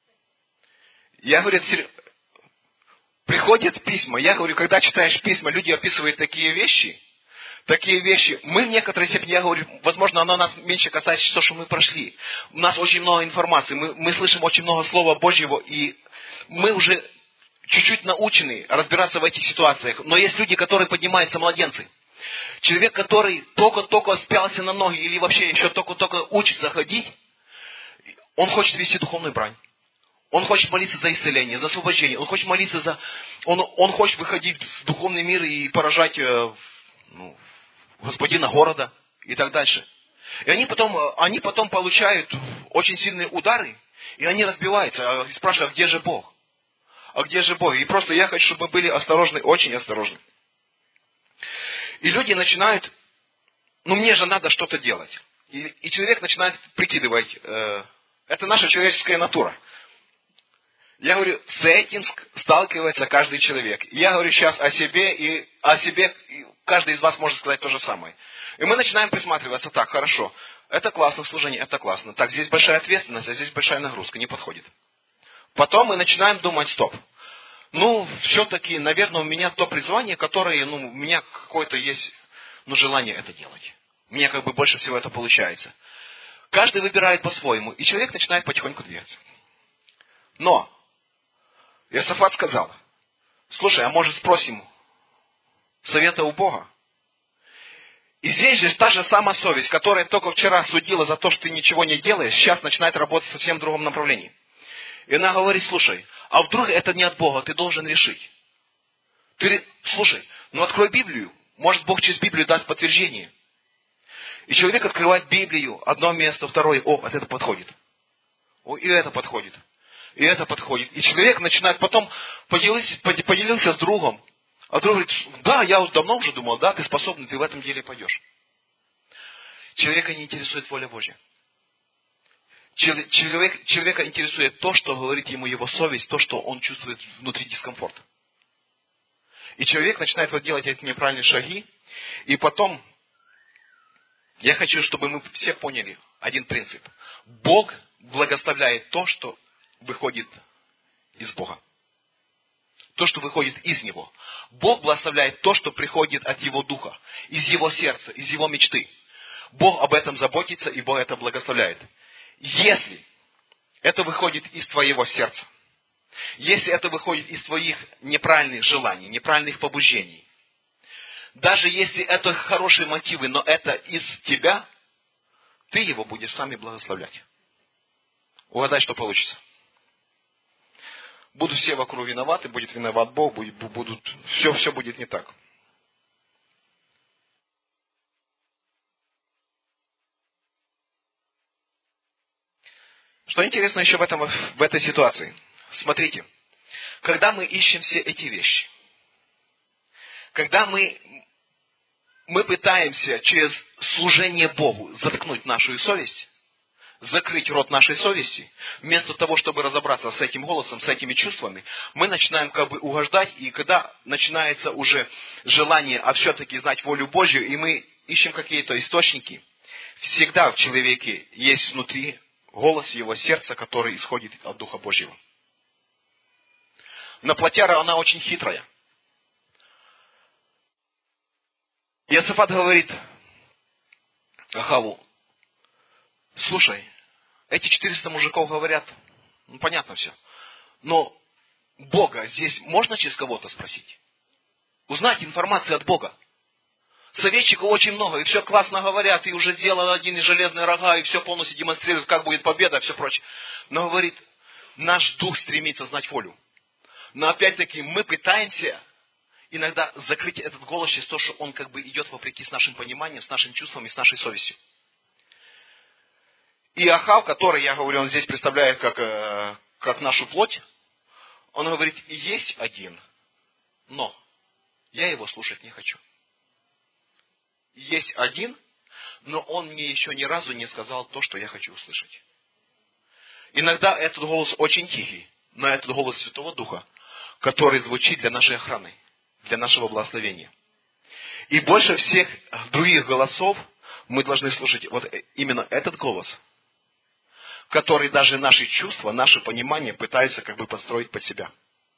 Я говорю, приходят письма, я говорю, когда читаешь письма, люди описывают такие вещи, такие вещи, мы в некоторой степени, я говорю, возможно, оно нас меньше касается того, что мы прошли. У нас очень много информации, мы, мы слышим очень много Слова Божьего, и мы уже чуть-чуть научены разбираться в этих ситуациях. Но есть люди, которые поднимаются младенцы. Человек, который только-только спялся на ноги или вообще еще только-только учится ходить, он хочет вести духовную брань. Он хочет молиться за исцеление, за освобождение. Он хочет молиться за... Он, он хочет выходить в духовный мир и поражать ну, господина города и так дальше. И они потом, они потом получают очень сильные удары, и они разбиваются. И спрашивают: а где же Бог? А где же Бог? И просто я хочу, чтобы мы были осторожны, очень осторожны. И люди начинают: ну мне же надо что-то делать. И, и человек начинает прикидывать, э, это наша человеческая натура. Я говорю, с этим сталкивается каждый человек. Я говорю сейчас о себе, и о себе и каждый из вас может сказать то же самое. И мы начинаем присматриваться: так, хорошо, Это классно, служение, это классно. Так, здесь большая ответственность, а здесь большая нагрузка, не подходит. Потом мы начинаем думать, стоп. Ну, все-таки, наверное, у меня то призвание, которое, ну, у меня какое-то есть, ну, желание это делать. У меня как бы больше всего это получается. Каждый выбирает по-своему, и человек начинает потихоньку двигаться. Но Иосафат сказал, слушай, а может спросим совета у Бога? И здесь же та же самая совесть, которая только вчера судила за то, что ты ничего не делаешь, сейчас начинает работать в совсем другом направлении. И она говорит, слушай, а вдруг это не от Бога, ты должен решить. Ты, слушай, ну открой Библию, может Бог через Библию даст подтверждение. И человек открывает Библию, одно место, второе, о, вот это подходит. О, и это подходит. И это подходит. И человек начинает потом поделился, поделился с другом. А друг говорит, да, я уже давно уже думал, да, ты способный, ты в этом деле пойдешь. Человека не интересует воля Божья. Человек, человека интересует то, что говорит ему его совесть, то, что он чувствует внутри дискомфорт. И человек начинает вот делать эти неправильные шаги. И потом, я хочу, чтобы мы все поняли один принцип. Бог благословляет то, что выходит из Бога. То, что выходит из Него. Бог благословляет то, что приходит от Его Духа, из Его сердца, из Его мечты. Бог об этом заботится, и Бог это благословляет. Если это выходит из твоего сердца, если это выходит из твоих неправильных желаний, неправильных побуждений, даже если это хорошие мотивы, но это из тебя, ты его будешь сами благословлять. Угадай, что получится. Будут все вокруг виноваты, будет виноват Бог, будет, будут, все, все будет не так. Что интересно еще в, этом, в этой ситуации? Смотрите, когда мы ищем все эти вещи, когда мы, мы пытаемся через служение Богу заткнуть нашу совесть, закрыть рот нашей совести, вместо того, чтобы разобраться с этим голосом, с этими чувствами, мы начинаем как бы угождать, и когда начинается уже желание, а все-таки знать волю Божью, и мы ищем какие-то источники, всегда в человеке есть внутри голос его сердца, который исходит от Духа Божьего. Но плотяра, она очень хитрая. Иосафат говорит Ахаву, слушай, эти четыреста мужиков говорят, ну понятно все, но Бога здесь можно через кого-то спросить? Узнать информацию от Бога. Советчиков очень много, и все классно говорят, и уже сделал один из железные рога, и все полностью демонстрирует, как будет победа, и все прочее. Но говорит, наш дух стремится знать волю. Но опять-таки мы пытаемся иногда закрыть этот голос через то, что он как бы идет вопреки с нашим пониманием, с нашим чувством и с нашей совестью. И Ахав, который, я говорю, он здесь представляет как, как нашу плоть, он говорит, есть один, но я его слушать не хочу. Есть один, но он мне еще ни разу не сказал то, что я хочу услышать. Иногда этот голос очень тихий, но этот голос Святого Духа, который звучит для нашей охраны, для нашего благословения. И больше всех других голосов мы должны слушать вот именно этот голос, который даже наши чувства, наше понимание пытаются как бы подстроить под себя.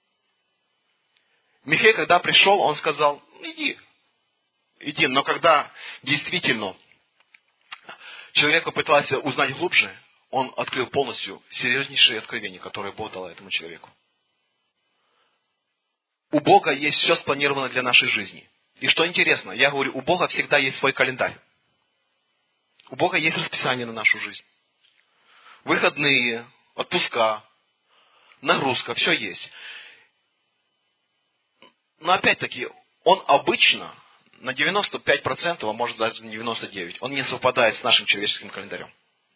Михей, когда пришел, он сказал, иди. Иди, но когда действительно человек попытался узнать глубже, он открыл полностью серьезнейшие откровения, которые Бог дал этому человеку. У Бога есть все спланировано для нашей жизни. И что интересно, я говорю, у Бога всегда есть свой календарь. У Бога есть расписание на нашу жизнь. Выходные, отпуска, нагрузка, все есть. Но опять-таки, он обычно на девяносто пять процентов, а может даже на девяносто девять процентов, он не совпадает с нашим человеческим календарем.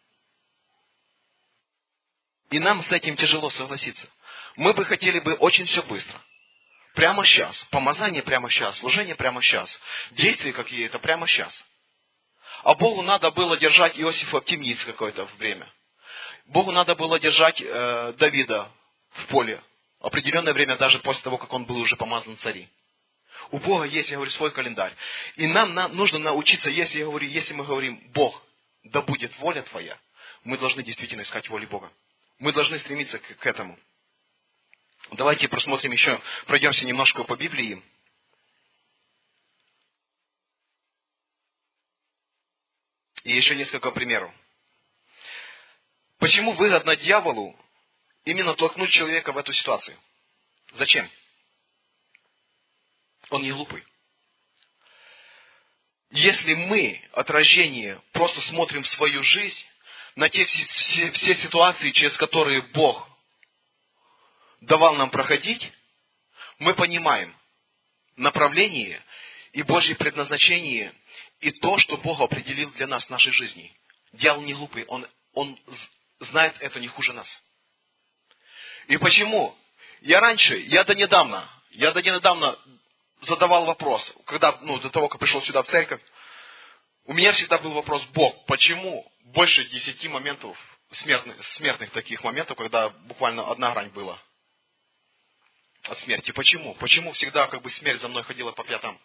И нам с этим тяжело согласиться. Мы бы хотели бы очень все быстро. Прямо сейчас. Помазание прямо сейчас. Служение прямо сейчас. Действия какие-то прямо сейчас. А Богу надо было держать Иосифа в темнице какое-то время. Богу надо было держать э, Давида в поле. Определенное время, даже после того, как он был уже помазан царем. У Бога есть, я говорю, свой календарь. И нам на, нужно научиться, если я говорю, если мы говорим, Бог, да будет воля Твоя, мы должны действительно искать воли Бога. Мы должны стремиться к, к этому. Давайте просмотрим еще, пройдемся немножко по Библии. И еще несколько примеров. Почему выгодно дьяволу именно толкнуть человека в эту ситуацию? Зачем? Он не глупый. Если мы, отражение, просто смотрим в свою жизнь, на те все, все ситуации, через которые Бог давал нам проходить, мы понимаем направление и Божье предназначение, и то, что Бог определил для нас в нашей жизни. Дьявол не глупый, он, он знает это не хуже нас. И почему? Я раньше, я до недавно, я до недавно задавал вопрос, когда, ну, до того, как пришел сюда в церковь, у меня всегда был вопрос: Бог, почему больше десяти моментов, смертных, смертных таких моментов, когда буквально одна грань была от смерти? Почему? Почему всегда как бы смерть за мной ходила по пятам?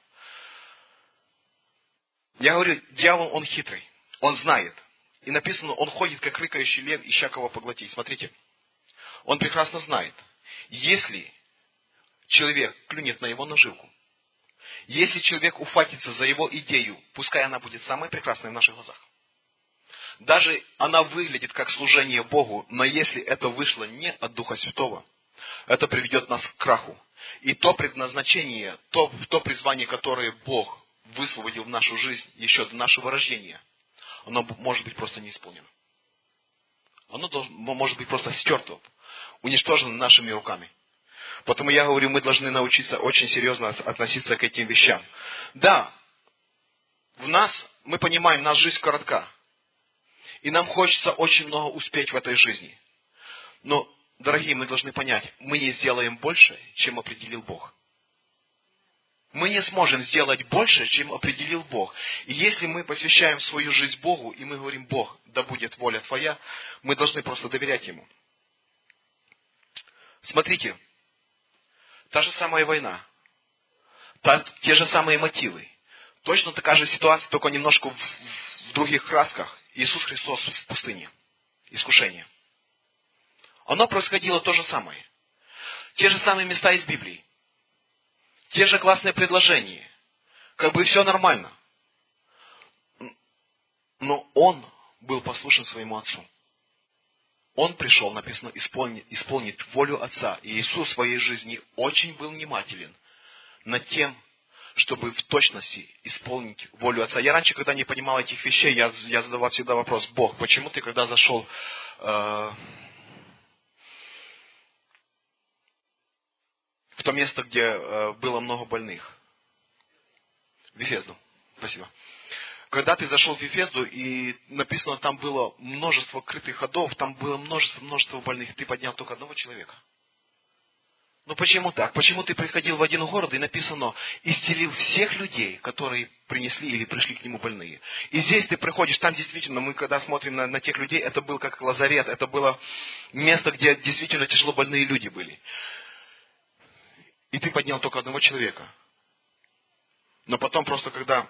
Я говорю, дьявол, он хитрый, он знает. И написано, он ходит, как рыкающий лев, ища кого поглотить. Смотрите, он прекрасно знает, если человек клюнет на его наживку, если человек ухватится за его идею, пускай она будет самой прекрасной в наших глазах. Даже она выглядит как служение Богу, но если это вышло не от Духа Святого, это приведет нас к краху. И то предназначение, то, то призвание, которое Бог высвободил в нашу жизнь еще до нашего рождения, оно может быть просто не исполнено. Оно должно, может быть просто стерто, уничтожено нашими руками. Поэтому я говорю, мы должны научиться очень серьезно относиться к этим вещам. Да, в нас, мы понимаем, наша жизнь коротка. И нам хочется очень много успеть в этой жизни. Но, дорогие, мы должны понять, мы не сделаем больше, чем определил Бог. Мы не сможем сделать больше, чем определил Бог. И если мы посвящаем свою жизнь Богу, и мы говорим: Бог, да будет воля Твоя, мы должны просто доверять Ему. Смотрите, та же самая война, та, те же самые мотивы, точно такая же ситуация, только немножко в, в других красках. Иисус Христос в пустыне, искушение. Оно происходило то же самое. Те же самые места из Библии. Те же классные предложения. Как бы все нормально. Но он был послушен своему Отцу. Он пришел, написано, исполнить, исполнить волю Отца. И Иисус в своей жизни очень был внимателен над тем, чтобы в точности исполнить волю Отца. Я раньше, когда не понимал этих вещей, я, я задавал всегда вопрос: Бог, почему ты, когда зашел э, в то место, где э, было много больных, в Вифезду, спасибо. Когда ты зашел в Вифезду, и написано, там было множество крытых ходов, там было множество, множество больных, ты поднял только одного человека. Ну почему так? Почему ты приходил в один город, и написано, исцелил всех людей, которые принесли или пришли к нему больные. И здесь ты приходишь, там действительно, мы когда смотрим на, на тех людей, это был как лазарет, это было место, где действительно тяжело больные люди были. И ты поднял только одного человека. Но потом просто, когда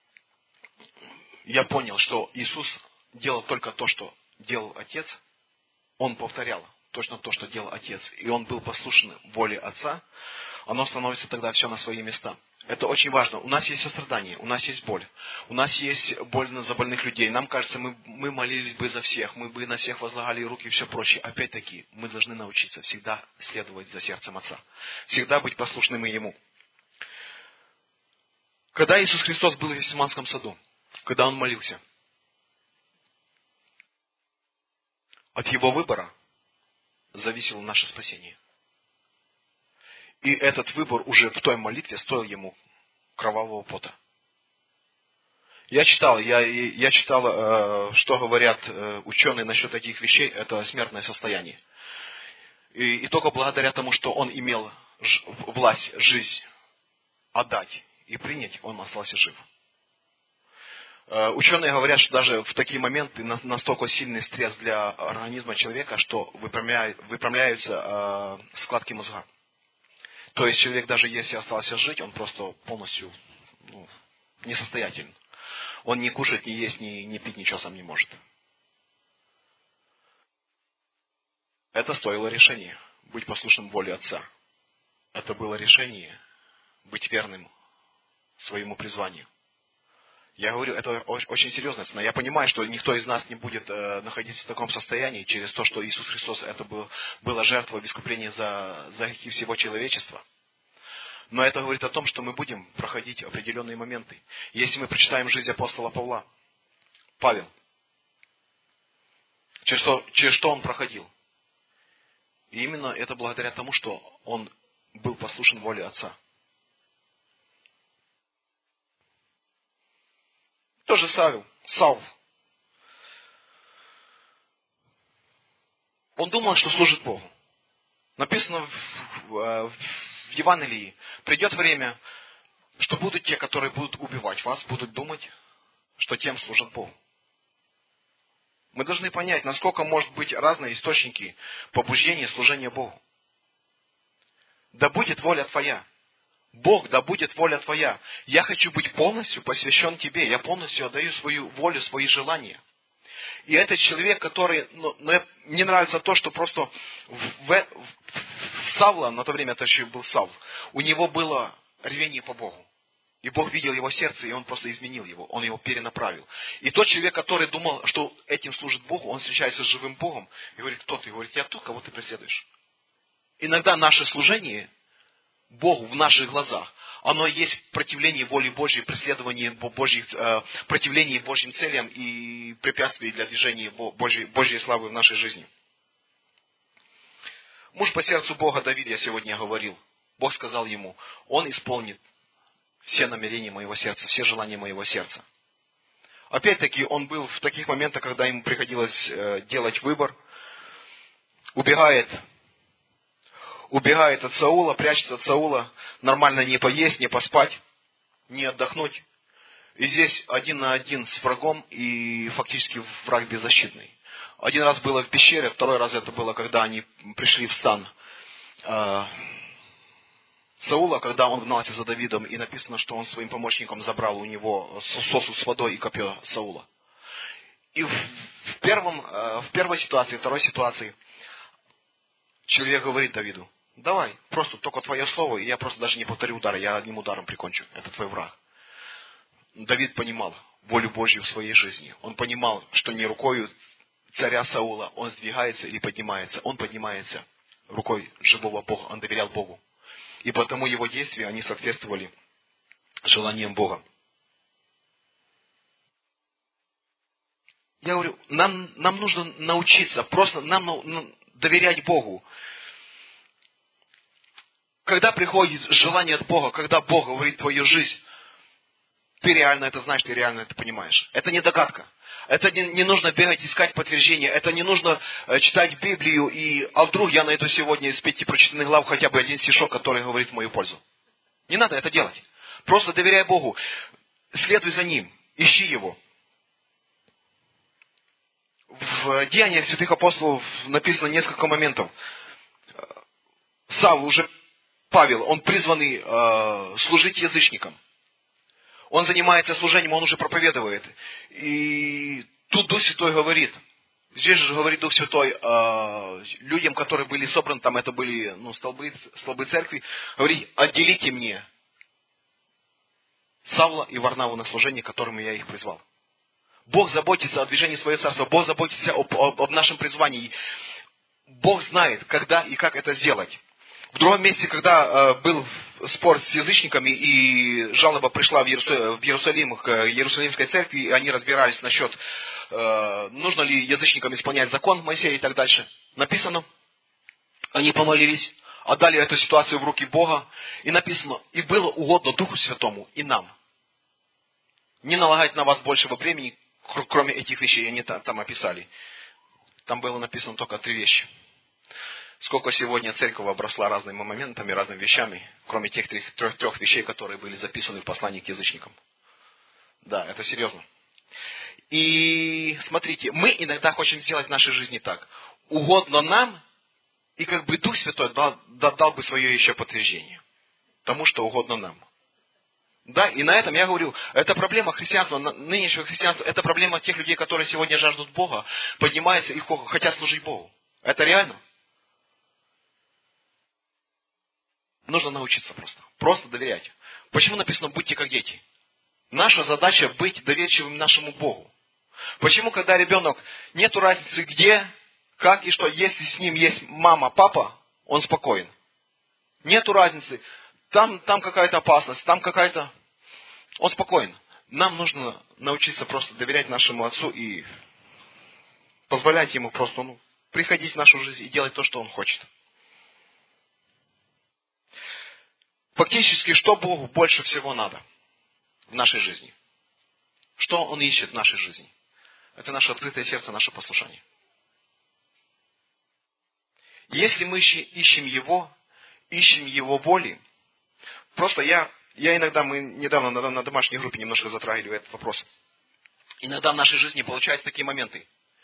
я понял, что Иисус делал только то, что делал Отец, Он повторял точно то, что делал Отец, и Он был послушен воле Отца, оно становится тогда все на свои места. Это очень важно. У нас есть сострадание, у нас есть боль. У нас есть боль за больных людей. Нам кажется, мы, мы молились бы за всех, мы бы на всех возлагали руки и все прочее. Опять-таки, мы должны научиться всегда следовать за сердцем Отца. Всегда быть послушными Ему. Когда Иисус Христос был в Гефсиманском саду, когда Он молился, от Его выбора зависело наше спасение. И этот выбор уже в той молитве стоил Ему кровавого пота. Я читал, я, я читал, что говорят ученые насчет таких вещей, это смертное состояние. И, и только благодаря тому, что Он имел ж, власть, жизнь отдать и принять, Он остался жив. Ученые говорят, что даже в такие моменты настолько сильный стресс для организма человека, что выпрямляются складки мозга. То есть человек, даже если остался жить, он просто полностью ну, несостоятелен. Он ни кушать, ни есть, ни, ни пить ничего сам не может. Это стоило решения. Быть послушным воле Отца. Это было решение быть верным своему призванию. Я говорю, это очень серьезно. Я понимаю, что никто из нас не будет э, находиться в таком состоянии через то, что Иисус Христос, это был, была жертва в искуплении за, за грехи всего человечества. Но это говорит о том, что мы будем проходить определенные моменты. Если мы прочитаем жизнь апостола Павла, Павел, через что, через что он проходил? И именно это благодаря тому, что он был послушен воле Отца. Тоже Савел, Савл. Он думал, что служит Богу. Написано в, в, в Евангелии, придет время, что будут те, которые будут убивать вас, будут думать, что тем служат Богу. Мы должны понять, насколько может быть разные источники побуждения служения Богу. Да будет воля Твоя. Бог, да будет воля Твоя. Я хочу быть полностью посвящен Тебе. Я полностью отдаю свою волю, свои желания. И этот человек, который... Ну, мне нравится то, что просто в, в, в Савла, на то время это еще был Савл, у него было рвение по Богу. И Бог видел его сердце, и он просто изменил его. Он его перенаправил. И тот человек, который думал, что этим служит Богу, он встречается с живым Богом и говорит, кто ты? И говорит, я тот, кого ты преследуешь. Иногда наше служение Богу в наших глазах, оно есть противление воли Божьей, преследование Божьих, э, противление Божьим целям и препятствие для движения Божьей, Божьей славы в нашей жизни. Муж по сердцу Бога Давид, я сегодня говорил, Бог сказал ему, он исполнит все намерения моего сердца, все желания моего сердца. Опять-таки, он был в таких моментах, когда ему приходилось э, делать выбор, убегает, убегает от Саула, прячется от Саула, нормально не поесть, не поспать, не отдохнуть. И здесь один на один с врагом, и фактически враг беззащитный. Один раз было в пещере, второй раз это было, когда они пришли в стан э, Саула, когда он гнался за Давидом, и написано, что он своим помощником забрал у него сосуд с водой и копье Саула. И в, в, первом, в первой ситуации, второй ситуации, человек говорит Давиду, давай, просто только твое слово, и я просто даже не повторю удара, я одним ударом прикончу, это твой враг. Давид понимал волю Божью в своей жизни. Он понимал, что не рукою царя Саула он сдвигается или поднимается, он поднимается рукой живого Бога, он доверял Богу. И потому его действия, они соответствовали желаниям Бога. Я говорю, нам, нам нужно научиться, просто нам ну, доверять Богу. Когда приходит желание от Бога, когда Бог говорит в твою жизнь, ты реально это знаешь, ты реально это понимаешь. Это не догадка. Это не, не нужно бегать, искать подтверждение. Это не нужно э, читать Библию и, а вдруг я найду сегодня из пяти прочитанных глав хотя бы один стишок, который говорит в мою пользу. Не надо это делать. Просто доверяй Богу. Следуй за Ним. Ищи Его. В Деяниях святых апостолов написано несколько моментов. Савл, уже Павел, он призванный э, служить язычникам. Он занимается служением, он уже проповедует. И тут Дух Святой говорит, здесь же говорит Дух Святой э, людям, которые были собраны, там это были ну, столбы, столбы церкви, говорит, отделите мне Савла и Варнаву на служение, которому я их призвал. Бог заботится о движении своего царства, Бог заботится об, об, об нашем призвании. Бог знает, когда и как это сделать. В другом месте, когда э, был спор с язычниками, и жалоба пришла в, Иерусалим, в Иерусалим к Иерусалимской церкви, и они разбирались насчет, э, нужно ли язычникам исполнять закон Моисея и так дальше. Написано, они помолились, отдали эту ситуацию в руки Бога, и написано, и было угодно Духу Святому и нам не налагать на вас большего времени, кроме этих вещей, они там, там описали. Там было написано только три вещи. Сколько сегодня церковь обросла разными моментами, разными вещами, кроме тех трех, трех, трех вещей, которые были записаны в послании к язычникам. Да, это серьезно. И смотрите, мы иногда хотим сделать в нашей жизни так. Угодно нам, и как бы Дух Святой дал, дал бы свое еще подтверждение тому, что угодно нам. Да, и на этом я говорю, это проблема христианства, нынешнего христианства, это проблема тех людей, которые сегодня жаждут Бога, поднимаются и хотят служить Богу. Это реально. Нужно научиться просто. Просто доверять. Почему написано «будьте как дети»? Наша задача быть доверчивым нашему Богу. Почему, когда ребенок, нету разницы где, как и что, если с ним есть мама, папа, он спокоен. Нету разницы, там, там какая-то опасность, там какая-то... Он спокоен. Нам нужно научиться просто доверять нашему Отцу и позволять Ему просто ну, приходить в нашу жизнь и делать то, что Он хочет. Фактически, что Богу больше всего надо в нашей жизни? Что Он ищет в нашей жизни? Это наше открытое сердце, наше послушание. Если мы ищем Его, ищем Его воли, просто я, я иногда, мы недавно на, на домашней группе немножко затрагивали этот вопрос. Иногда в нашей жизни получаются такие моменты.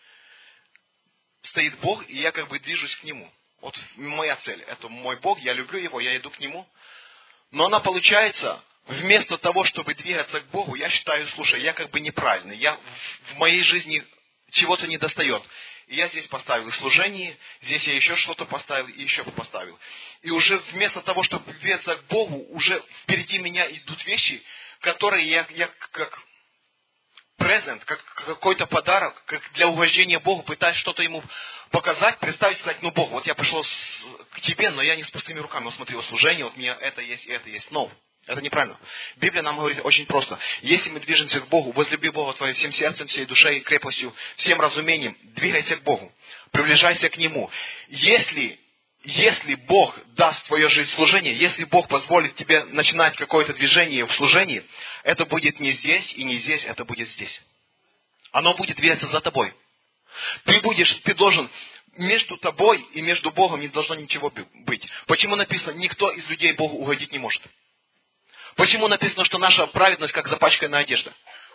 Стоит Бог, и я как бы движусь к Нему. Вот моя цель. Это мой Бог, я люблю Его, я иду к Нему. Но она получается, вместо того, чтобы двигаться к Богу, я считаю, слушай, я как бы неправильный. Я, в, в моей жизни чего-то не достает. И я здесь поставил служение, здесь я еще что-то поставил и еще поставил. И уже вместо того, чтобы двигаться к Богу, уже впереди меня идут вещи, которые я, я как презент, как какой-то подарок, как для угождения Богу, пытаюсь что-то Ему показать, представить, сказать, ну Бог, вот я пришел с, к Тебе, но я не с пустыми руками, вот смотри, вот служение, вот у меня это есть и это есть. Но это неправильно. Библия нам говорит очень просто. Если мы движемся к Богу, возлюби Бога твоим всем сердцем, всей душой и крепостью, всем разумением, двигайся к Богу, приближайся к Нему. Если, если Бог даст в твою жизнь служение, если Бог позволит тебе начинать какое-то движение в служении, это будет не здесь и не здесь, это будет здесь. Оно будет двигаться за тобой. Ты будешь, ты должен, между тобой и между Богом не должно ничего быть. Почему написано, никто из людей Богу угодить не может? Почему написано, что наша праведность как запачканная одежда?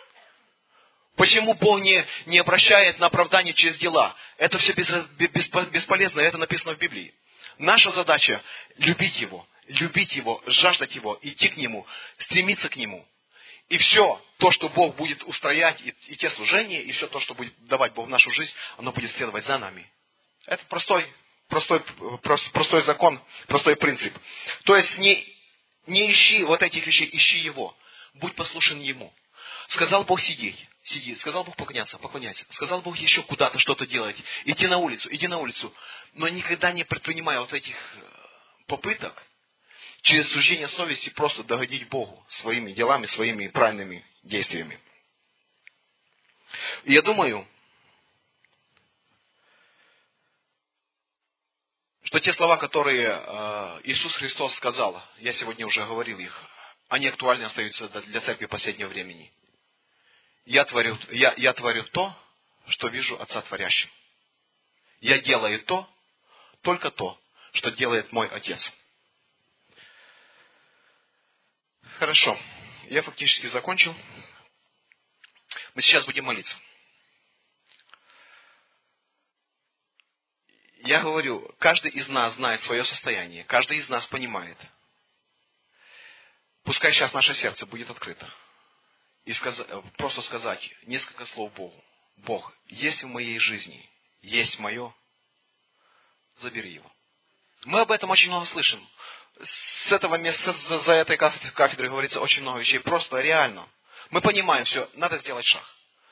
Почему Бог не, не обращает на оправдание через дела? Это все без, без, бесполезно, это написано в Библии. Наша задача любить Его, любить Его, жаждать Его, идти к Нему, стремиться к Нему. И все то, что Бог будет устроять, и, и те служения, и все то, что будет давать Бог в нашу жизнь, оно будет следовать за нами. Это простой, простой, простой закон, простой принцип. То есть не... Не ищи вот этих вещей, ищи Его. Будь послушен Ему. Сказал Бог сидеть, сиди. Сказал Бог поклоняться, поклоняйся. Сказал Бог еще куда-то что-то делать. Идти на улицу, иди на улицу. Но никогда не предпринимай вот этих попыток через суждение совести просто догодить Богу своими делами, своими правильными действиями. И я думаю, что те слова, которые э, Иисус Христос сказал, я сегодня уже говорил их, они актуальны остаются для церкви последнего времени. Я творю, я, я творю то, что вижу Отца творящим. Я делаю то, только то, что делает мой Отец. Хорошо, я фактически закончил. Мы сейчас будем молиться. Я говорю, каждый из нас знает свое состояние, каждый из нас понимает. Пускай сейчас наше сердце будет открыто. И сказать, просто сказать несколько слов Богу. Бог, есть в моей жизни, есть мое, забери его. Мы об этом очень много слышим. С этого места, за, за этой кафедрой говорится очень много вещей. Просто реально. Мы понимаем все, надо сделать шаг.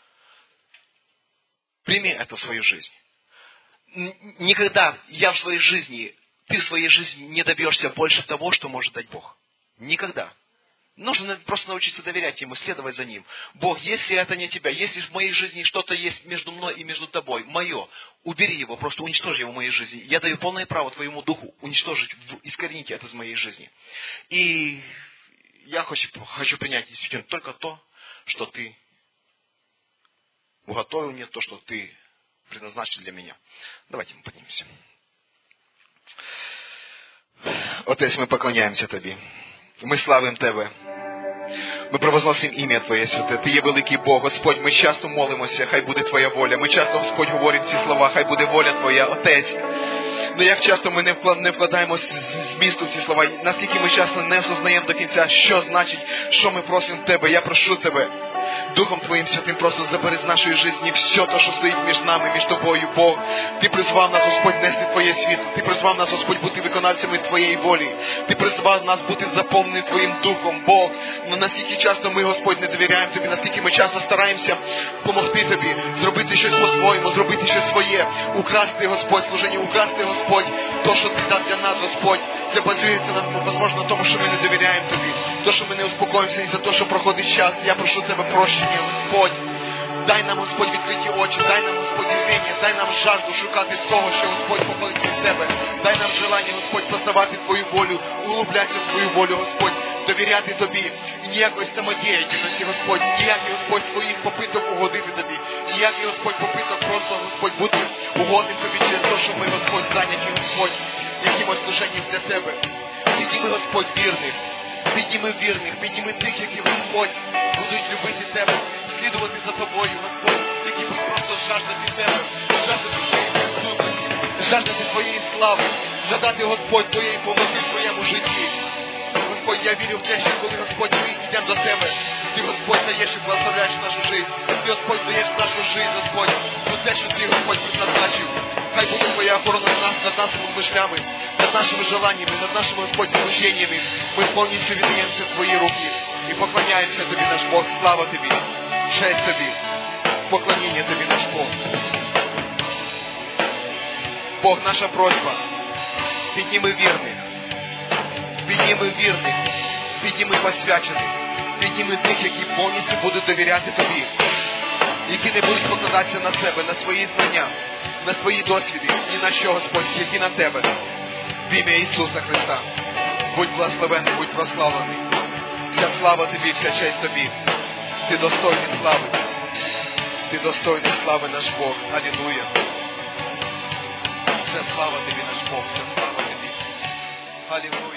Прими это в свою жизнь. Никогда я в своей жизни, ты в своей жизни не добьешься больше того, что может дать Бог. Никогда. Нужно просто научиться доверять Ему, следовать за Ним. Бог, если это не Тебя, если в моей жизни что-то есть между мной и между Тобой, мое, убери его, просто уничтожи его в моей жизни. Я даю полное право Твоему Духу уничтожить, искоренить это из моей жизни. И я хочу, хочу принять действительно только то, что Ты уготовил мне, то, что Ты предназначен для меня. Давайте мы поднимемся. Отець, ми поклоняємося Тобі. Ми славимо Тебе. Ми провозгласимо ім'я Твоє святе. Ти є великий Бог. Господь, ми часто молимося, хай буде Твоя воля. Ми часто, Господь, говоримо ці слова, хай буде воля Твоя, Отець. Ну як часто ми не вкладаємо змісту в ці слова. Наскільки ми часто не осознаємо до кінця, що значить, що ми просимо Тебе. Я прошу Тебе, Духом Твоїм Святим, просто забери з нашої житті все те, що стоїть між нами, між Тобою, Бог. Ти призвав нас, Господь, нести Твоє світло. Ти призвав нас, Господь, бути виконавцями Твоєї волі. Ти призвав нас бути заповненим Твоїм Духом, Бог. Но наскільки часто ми, Господь, не довіряємо Тобі, наскільки ми часто стараємося допомогти Тобі, зробити щось по-своєму, зробити щось своє, украсти, Господь, служення, украсти, Господь, то, що Ти дав для нас, Господь. Це базується, можливо, на тому, що ми не довіряємо Тобі, то, що ми не успокоїмося і за те, що проходить час. Я прошу Тебе прощення, Господь. Дай нам, Господь, відкриті очі, дай нам, Господь, вірення, дай нам жажду шукати того, що, Господь, походить від Тебе. Дай нам желання, Господь, познавати Твою волю, углублятися в Твою волю, Господь, довіряти Тобі. І ніякої самодіяльності, Господь, ніякий, Господь, своїх попиток угодити Тобі, ніякий, Господь, попиток просто, Господь, бути угодним Тобі через те, що ми, Господь, зайняті, Господь, якимось служенням для Тебе. Підніми, Господь, вірних, підніми вірних, підніми тих, які, Господь, будуть любити Тебе, слідувати за Тобою, Господь, які будуть просто жаждати Тебе, жаждати Твоєї присутності, жаждати Твоєї слави, жадати, Господь, Твоєї помоги в своєму житті. Господь, я вірю в те, що коли, Господь, ми йдемо до Тебе, Ти, Господь, даєш і благословляєш нашу життя. Ти, Господь, даєш нашу життя, Господь, за те, що Ти, Господь, призначив. Хай буде Твоя охорона над нас, над нашими мишлями, над нашими желаннями, над нашими, Господь, служеннями. Ми повністю віддаємося в Твої руки і поклоняємося Тобі, наш Бог. Слава Тобі, честь Тобі, поклоніння Тобі, наш Бог. Бог, наша просьба, підніми вірних, підніми вірних, підніми посвячених, підніми тих, які повністю будуть довіряти Тобі, які не будуть покладатися на себе, на свої знання, на свої досвіди, ні на що, Господь, тільки на Тебе. В ім'я Ісуса Христа. Будь благословений, будь прославлений. Вся слава Тобі, вся честь Тобі. Ти достойний слави. Ти достойний слави, наш Бог. Алілуя. Вся слава Тобі, наш Бог, вся слава Тобі. Алілуя.